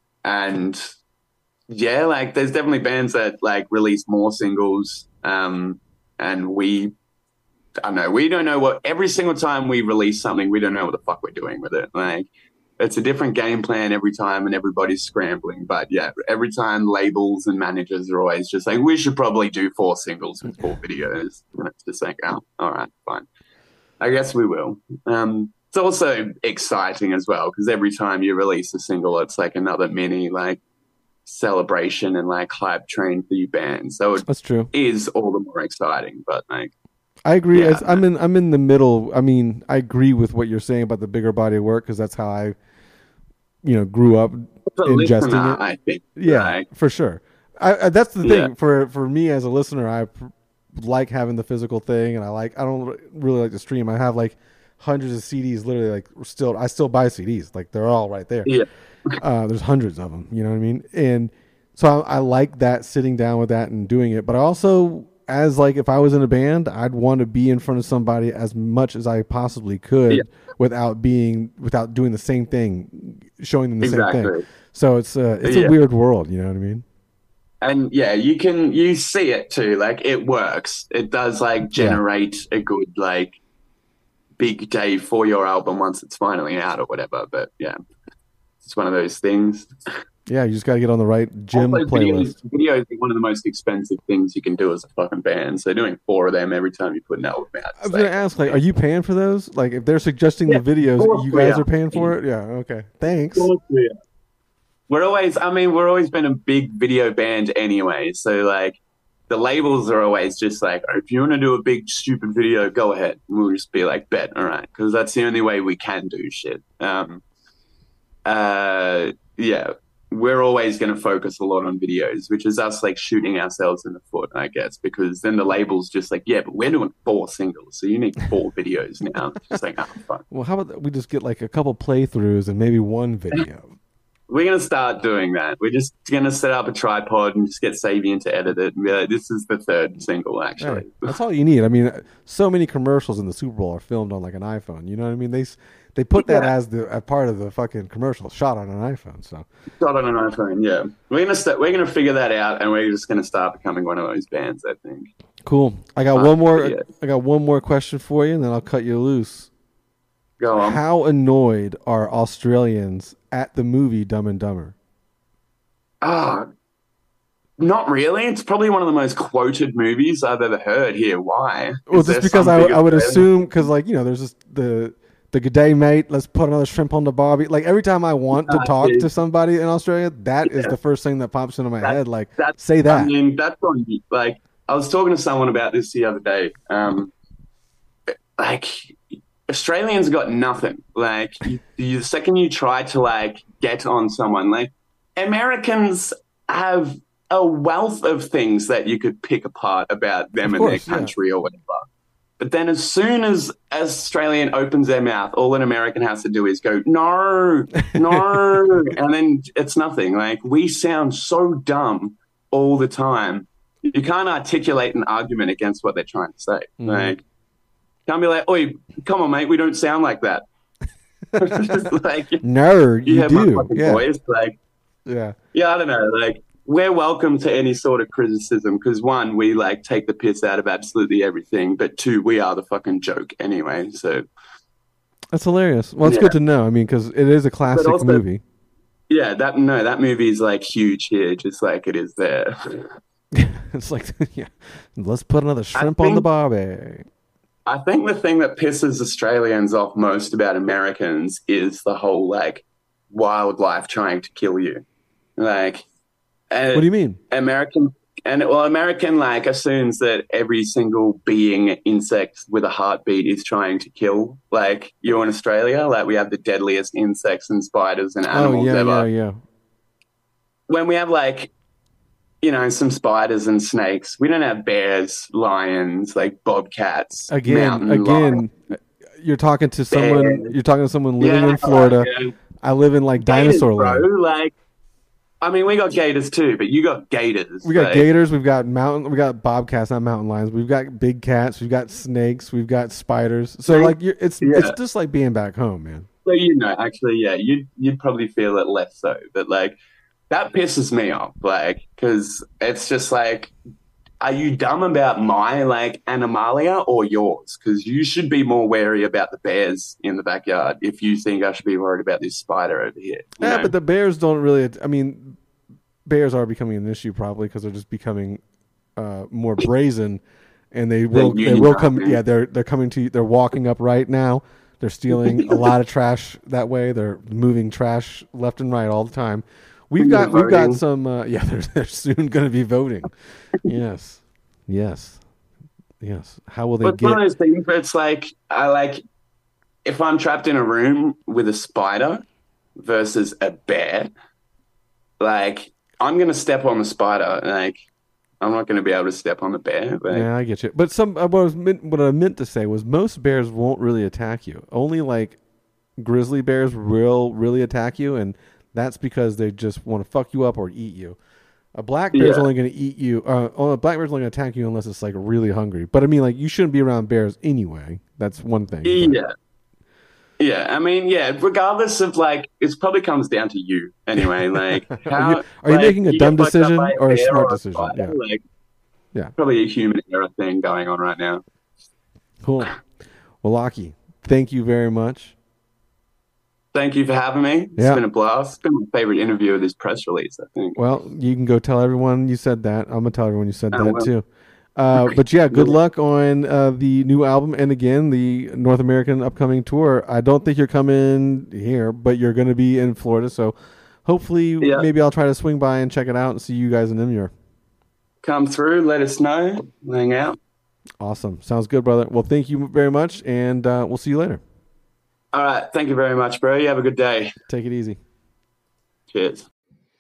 Speaker 5: and yeah, like there's definitely bands that like release more singles. Um, and we, I don't know, we don't know what, every single time we release something, we don't know what the fuck we're doing with it. Like, it's a different game plan every time and everybody's scrambling. But yeah, every time labels and managers are always just like, we should probably do four singles with four videos. And it's just like, oh, all right, fine. I guess we will. Um, it's also exciting as well, because every time you release a single, it's like another mini like celebration and like hype train for you bands. So it
Speaker 4: That's true.
Speaker 5: is all the more exciting. But like,
Speaker 4: I agree.
Speaker 5: Yeah.
Speaker 4: As- I'm in. I'm in the middle. I mean, I agree with what you're saying about the bigger body of work, because that's how I, you know, grew up
Speaker 5: the
Speaker 4: ingesting
Speaker 5: listener,
Speaker 4: it.
Speaker 5: I think.
Speaker 4: Yeah,
Speaker 5: like,
Speaker 4: for sure. I, I, that's the thing
Speaker 5: Yeah.
Speaker 4: for for me as a listener. I pr- like having the physical thing, and I like. I don't really like to stream. I have like hundreds of C Ds. Literally, like still, I still buy C Ds. Like they're all right there.
Speaker 5: yeah.
Speaker 4: Uh, there's hundreds of them. You know what I mean? And so I, I like that, sitting down with that and doing it. But I also, as like if I was in a band, I'd want to be in front of somebody as much as I possibly could
Speaker 5: Yeah.
Speaker 4: without being without doing the same thing, showing them the same
Speaker 5: Exactly.
Speaker 4: thing. So it's a it's
Speaker 5: Yeah.
Speaker 4: a weird world. You know what I mean?
Speaker 5: And yeah, you can you see it too. Like, it works. It does like generate a good like big day for your album once it's finally out or whatever. But yeah, it's one of those things.
Speaker 4: Yeah, you just got to get on the right gym
Speaker 5: Also,
Speaker 4: playlist.
Speaker 5: videos, videos are one of the most expensive things you can do as a fucking band. So doing four of them every time you put an album out.
Speaker 4: I was gonna ask, like, are you paying for those? Like, if they're suggesting
Speaker 5: Yeah,
Speaker 4: the videos,
Speaker 5: of course
Speaker 4: you
Speaker 5: we
Speaker 4: guys
Speaker 5: are.
Speaker 4: are paying for it? Yeah. Okay. Thanks.
Speaker 5: We're always, I mean, we're always been a big video band anyway. So like, the labels are always just like, if you want to do a big stupid video, go ahead. And we'll just be like, bet, all right, because that's the only way we can do shit. Um, uh, yeah, we're always going to focus a lot on videos, which is us like shooting ourselves in the foot, I guess, because then the label's just like, yeah, but we're doing four singles, so you need four videos now. It's just like, oh, fuck.
Speaker 4: Well, how about we just get like a couple playthroughs and maybe one video?
Speaker 5: We're going to start doing that. We're just going to set up a tripod and just get Sabian to edit it. And be like, this is the third single, actually.
Speaker 4: Hey, that's all you need. I mean, so many commercials in the Super Bowl are filmed on like an iPhone. You know what I mean? They s- they put that
Speaker 5: Yeah.
Speaker 4: as the a part of the fucking commercial, shot on an iPhone. So
Speaker 5: Shot on an iPhone, yeah. We're going to start, we're going to figure that out, and we're just going to start becoming one of those bands, I think.
Speaker 4: cool. I got
Speaker 5: Uh,
Speaker 4: one more.
Speaker 5: yeah.
Speaker 4: I got one more question for you, and then I'll cut you loose.
Speaker 5: Go on.
Speaker 4: How annoyed are Australians at the movie Dumb and Dumber?
Speaker 5: Ah, not really. It's probably one of the most quoted movies I've ever heard here. Why?
Speaker 4: Well,
Speaker 5: Is there
Speaker 4: just because
Speaker 5: some
Speaker 4: I,
Speaker 5: big
Speaker 4: I would
Speaker 5: Australian-
Speaker 4: assume, because like you know, there's just the the good day, mate. Let's put another shrimp on the barbie. Like every time I want to
Speaker 5: Ah,
Speaker 4: talk
Speaker 5: dude.
Speaker 4: to somebody in Australia, that is
Speaker 5: Yeah.
Speaker 4: the first thing that pops into my
Speaker 5: That-
Speaker 4: head. Like,
Speaker 5: that's-
Speaker 4: say that.
Speaker 5: I mean, that's on you. Like, I was talking to someone about this the other day. Um, like, Australians got nothing. Like, you, you, the second you try to, like, get on someone, like, Americans have a wealth of things that you could pick apart about them
Speaker 4: Of
Speaker 5: and
Speaker 4: course, yeah.
Speaker 5: their country or whatever. But then as soon as Australian opens their mouth, all an American has to do is go, no, no. And then it's nothing. Like, we sound so dumb all the time. You can't articulate an argument against what they're trying to say.
Speaker 4: Mhm.
Speaker 5: Like, can't be like, oi, come on, mate, we don't sound like that. Like,
Speaker 4: Nerd,
Speaker 5: you,
Speaker 4: you,
Speaker 5: have my
Speaker 4: do.
Speaker 5: fucking
Speaker 4: Yeah,
Speaker 5: voice. Like,
Speaker 4: yeah.
Speaker 5: yeah, I don't know. Like, we're welcome to any sort of criticism because, one, we, like, take the piss out of absolutely everything. But, two, we are the fucking joke anyway. So,
Speaker 4: That's hilarious. Well, it's
Speaker 5: Yeah.
Speaker 4: good to know. I mean, because it is a classic
Speaker 5: also-
Speaker 4: movie.
Speaker 5: Yeah, that no, that movie is like huge here, just like it is there.
Speaker 4: It's like, yeah, let's put another shrimp
Speaker 5: think,
Speaker 4: on the barbie.
Speaker 5: I think the thing that pisses Australians off most about Americans is the whole like wildlife trying to kill you. Like, uh,
Speaker 4: what do you mean?
Speaker 5: American and well, American like assumes that every single being, insect with a heartbeat is trying to kill. Like you in Australia, like we have the deadliest insects and spiders and animals
Speaker 4: oh, yeah,
Speaker 5: ever.
Speaker 4: yeah, yeah.
Speaker 5: When we have like, you know, some spiders and snakes, we don't have bears, lions, like bobcats.
Speaker 4: Again, again,
Speaker 5: lions.
Speaker 4: You're talking to someone.
Speaker 5: Bears.
Speaker 4: You're talking to someone living
Speaker 5: Yeah,
Speaker 4: in Florida.
Speaker 5: yeah.
Speaker 4: I live in like
Speaker 5: Gators,
Speaker 4: dinosaur
Speaker 5: bro.
Speaker 4: land.
Speaker 5: Like, I mean, we got gators too, but you got gators.
Speaker 4: We got
Speaker 5: like,
Speaker 4: gators. We've got mountain. We got bobcats, not mountain lions. We've got big cats. We've got snakes. We've got spiders. So like, you're, it's
Speaker 5: Yeah.
Speaker 4: it's just like being back home, man.
Speaker 5: So you know, actually, yeah, you'd you'd probably feel it less so, but like that pisses me off, like because it's just like, are you dumb about my like animalia or yours? Because you should be more wary about the bears in the backyard if you think I should be worried about this spider over here. you
Speaker 4: Yeah,
Speaker 5: know?
Speaker 4: but the bears don't really. I mean, bears are becoming an issue probably because they're just becoming uh, more brazen, and they will they will come. Yeah, they're they're coming to. They're walking up right now. They're stealing a lot of trash that way. They're moving trash left and right all the time. We've got we've got some. Uh, yeah, they're, they're soon going to be voting. Yes, yes, yes. How will they
Speaker 5: But
Speaker 4: get?
Speaker 5: one of those things where it's like I like if I'm trapped in a room with a spider versus a bear, like I'm gonna step on the spider. Like I'm not gonna be able to step on the bear. Like,
Speaker 4: Yeah, I get you. But some uh, what I, was meant, what I meant to say was most bears won't really attack you. Only like grizzly bears will really attack you, and that's because they just want to fuck you up or eat you. A black bear's
Speaker 5: Yeah.
Speaker 4: only going to eat you. Uh, oh, a black bear's only going to attack you unless it's like really hungry. But I mean, like you shouldn't be around bears anyway. That's one thing. But-
Speaker 5: Yeah. Yeah, I mean, yeah, regardless of like, it probably comes down to you anyway. Like, how,
Speaker 4: Are you- are you
Speaker 5: like,
Speaker 4: making a
Speaker 5: you
Speaker 4: dumb
Speaker 5: get fucked up
Speaker 4: decision
Speaker 5: by
Speaker 4: or a
Speaker 5: bear
Speaker 4: smart
Speaker 5: a
Speaker 4: decision?
Speaker 5: spider,
Speaker 4: Yeah.
Speaker 5: Like,
Speaker 4: Yeah.
Speaker 5: probably a human error thing going on right now.
Speaker 4: Cool. Well, Lockie, thank you very much.
Speaker 5: Thank you for having me. It's
Speaker 4: Yeah.
Speaker 5: been a blast. It's been my favorite interview of this press release, I think.
Speaker 4: Well, you can go tell everyone you said that. I'm gonna tell everyone you said
Speaker 5: Oh,
Speaker 4: that
Speaker 5: well.
Speaker 4: too. Uh, but yeah, good luck on uh, the new album and again the North American upcoming tour. I don't think you're coming here, but you're going to be in Florida, so hopefully
Speaker 5: Yeah.
Speaker 4: maybe I'll try to swing by and check it out and see you guys in New York.
Speaker 5: Come through, let us know, hang out.
Speaker 4: Awesome, sounds good, brother. Well, thank you very much, and uh, we'll see you later.
Speaker 5: All right, thank you very much, bro. You have a good day.
Speaker 4: Take it easy.
Speaker 5: Cheers.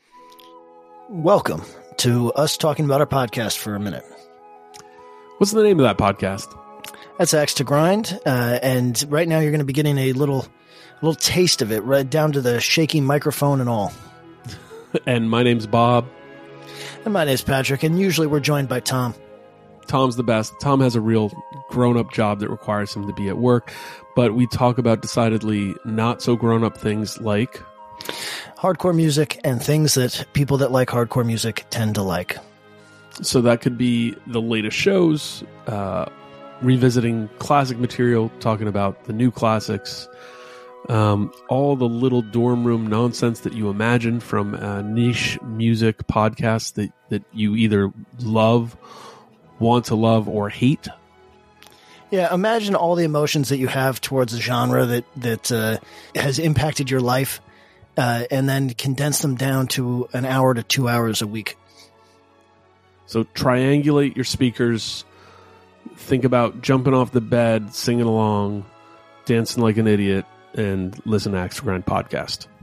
Speaker 7: Welcome to us talking about our podcast for a minute.
Speaker 8: What's the name of that podcast?
Speaker 7: That's Axe to Grind, uh, and right now you're going to be getting a little, little taste of it, right down to the shaky microphone and all.
Speaker 8: And my name's Bob.
Speaker 7: And my name's Patrick, and usually we're joined by Tom.
Speaker 8: Tom's the best. Tom has a real grown-up job that requires him to be at work, but we talk about decidedly not so grown-up things like
Speaker 7: Hardcore music and things that people that like hardcore music tend to like.
Speaker 8: So that could be the latest shows, uh, revisiting classic material, talking about the new classics, um, all the little dorm room nonsense that you imagine from uh, niche music podcasts that, that you either love, want to love, or hate.
Speaker 7: Yeah, imagine all the emotions that you have towards a genre that, that uh, has impacted your life, uh, and then condense them down to an hour to two hours a week.
Speaker 8: So triangulate your speakers, think about jumping off the bed, singing along, dancing like an idiot, and listen to Axe to Grind podcast.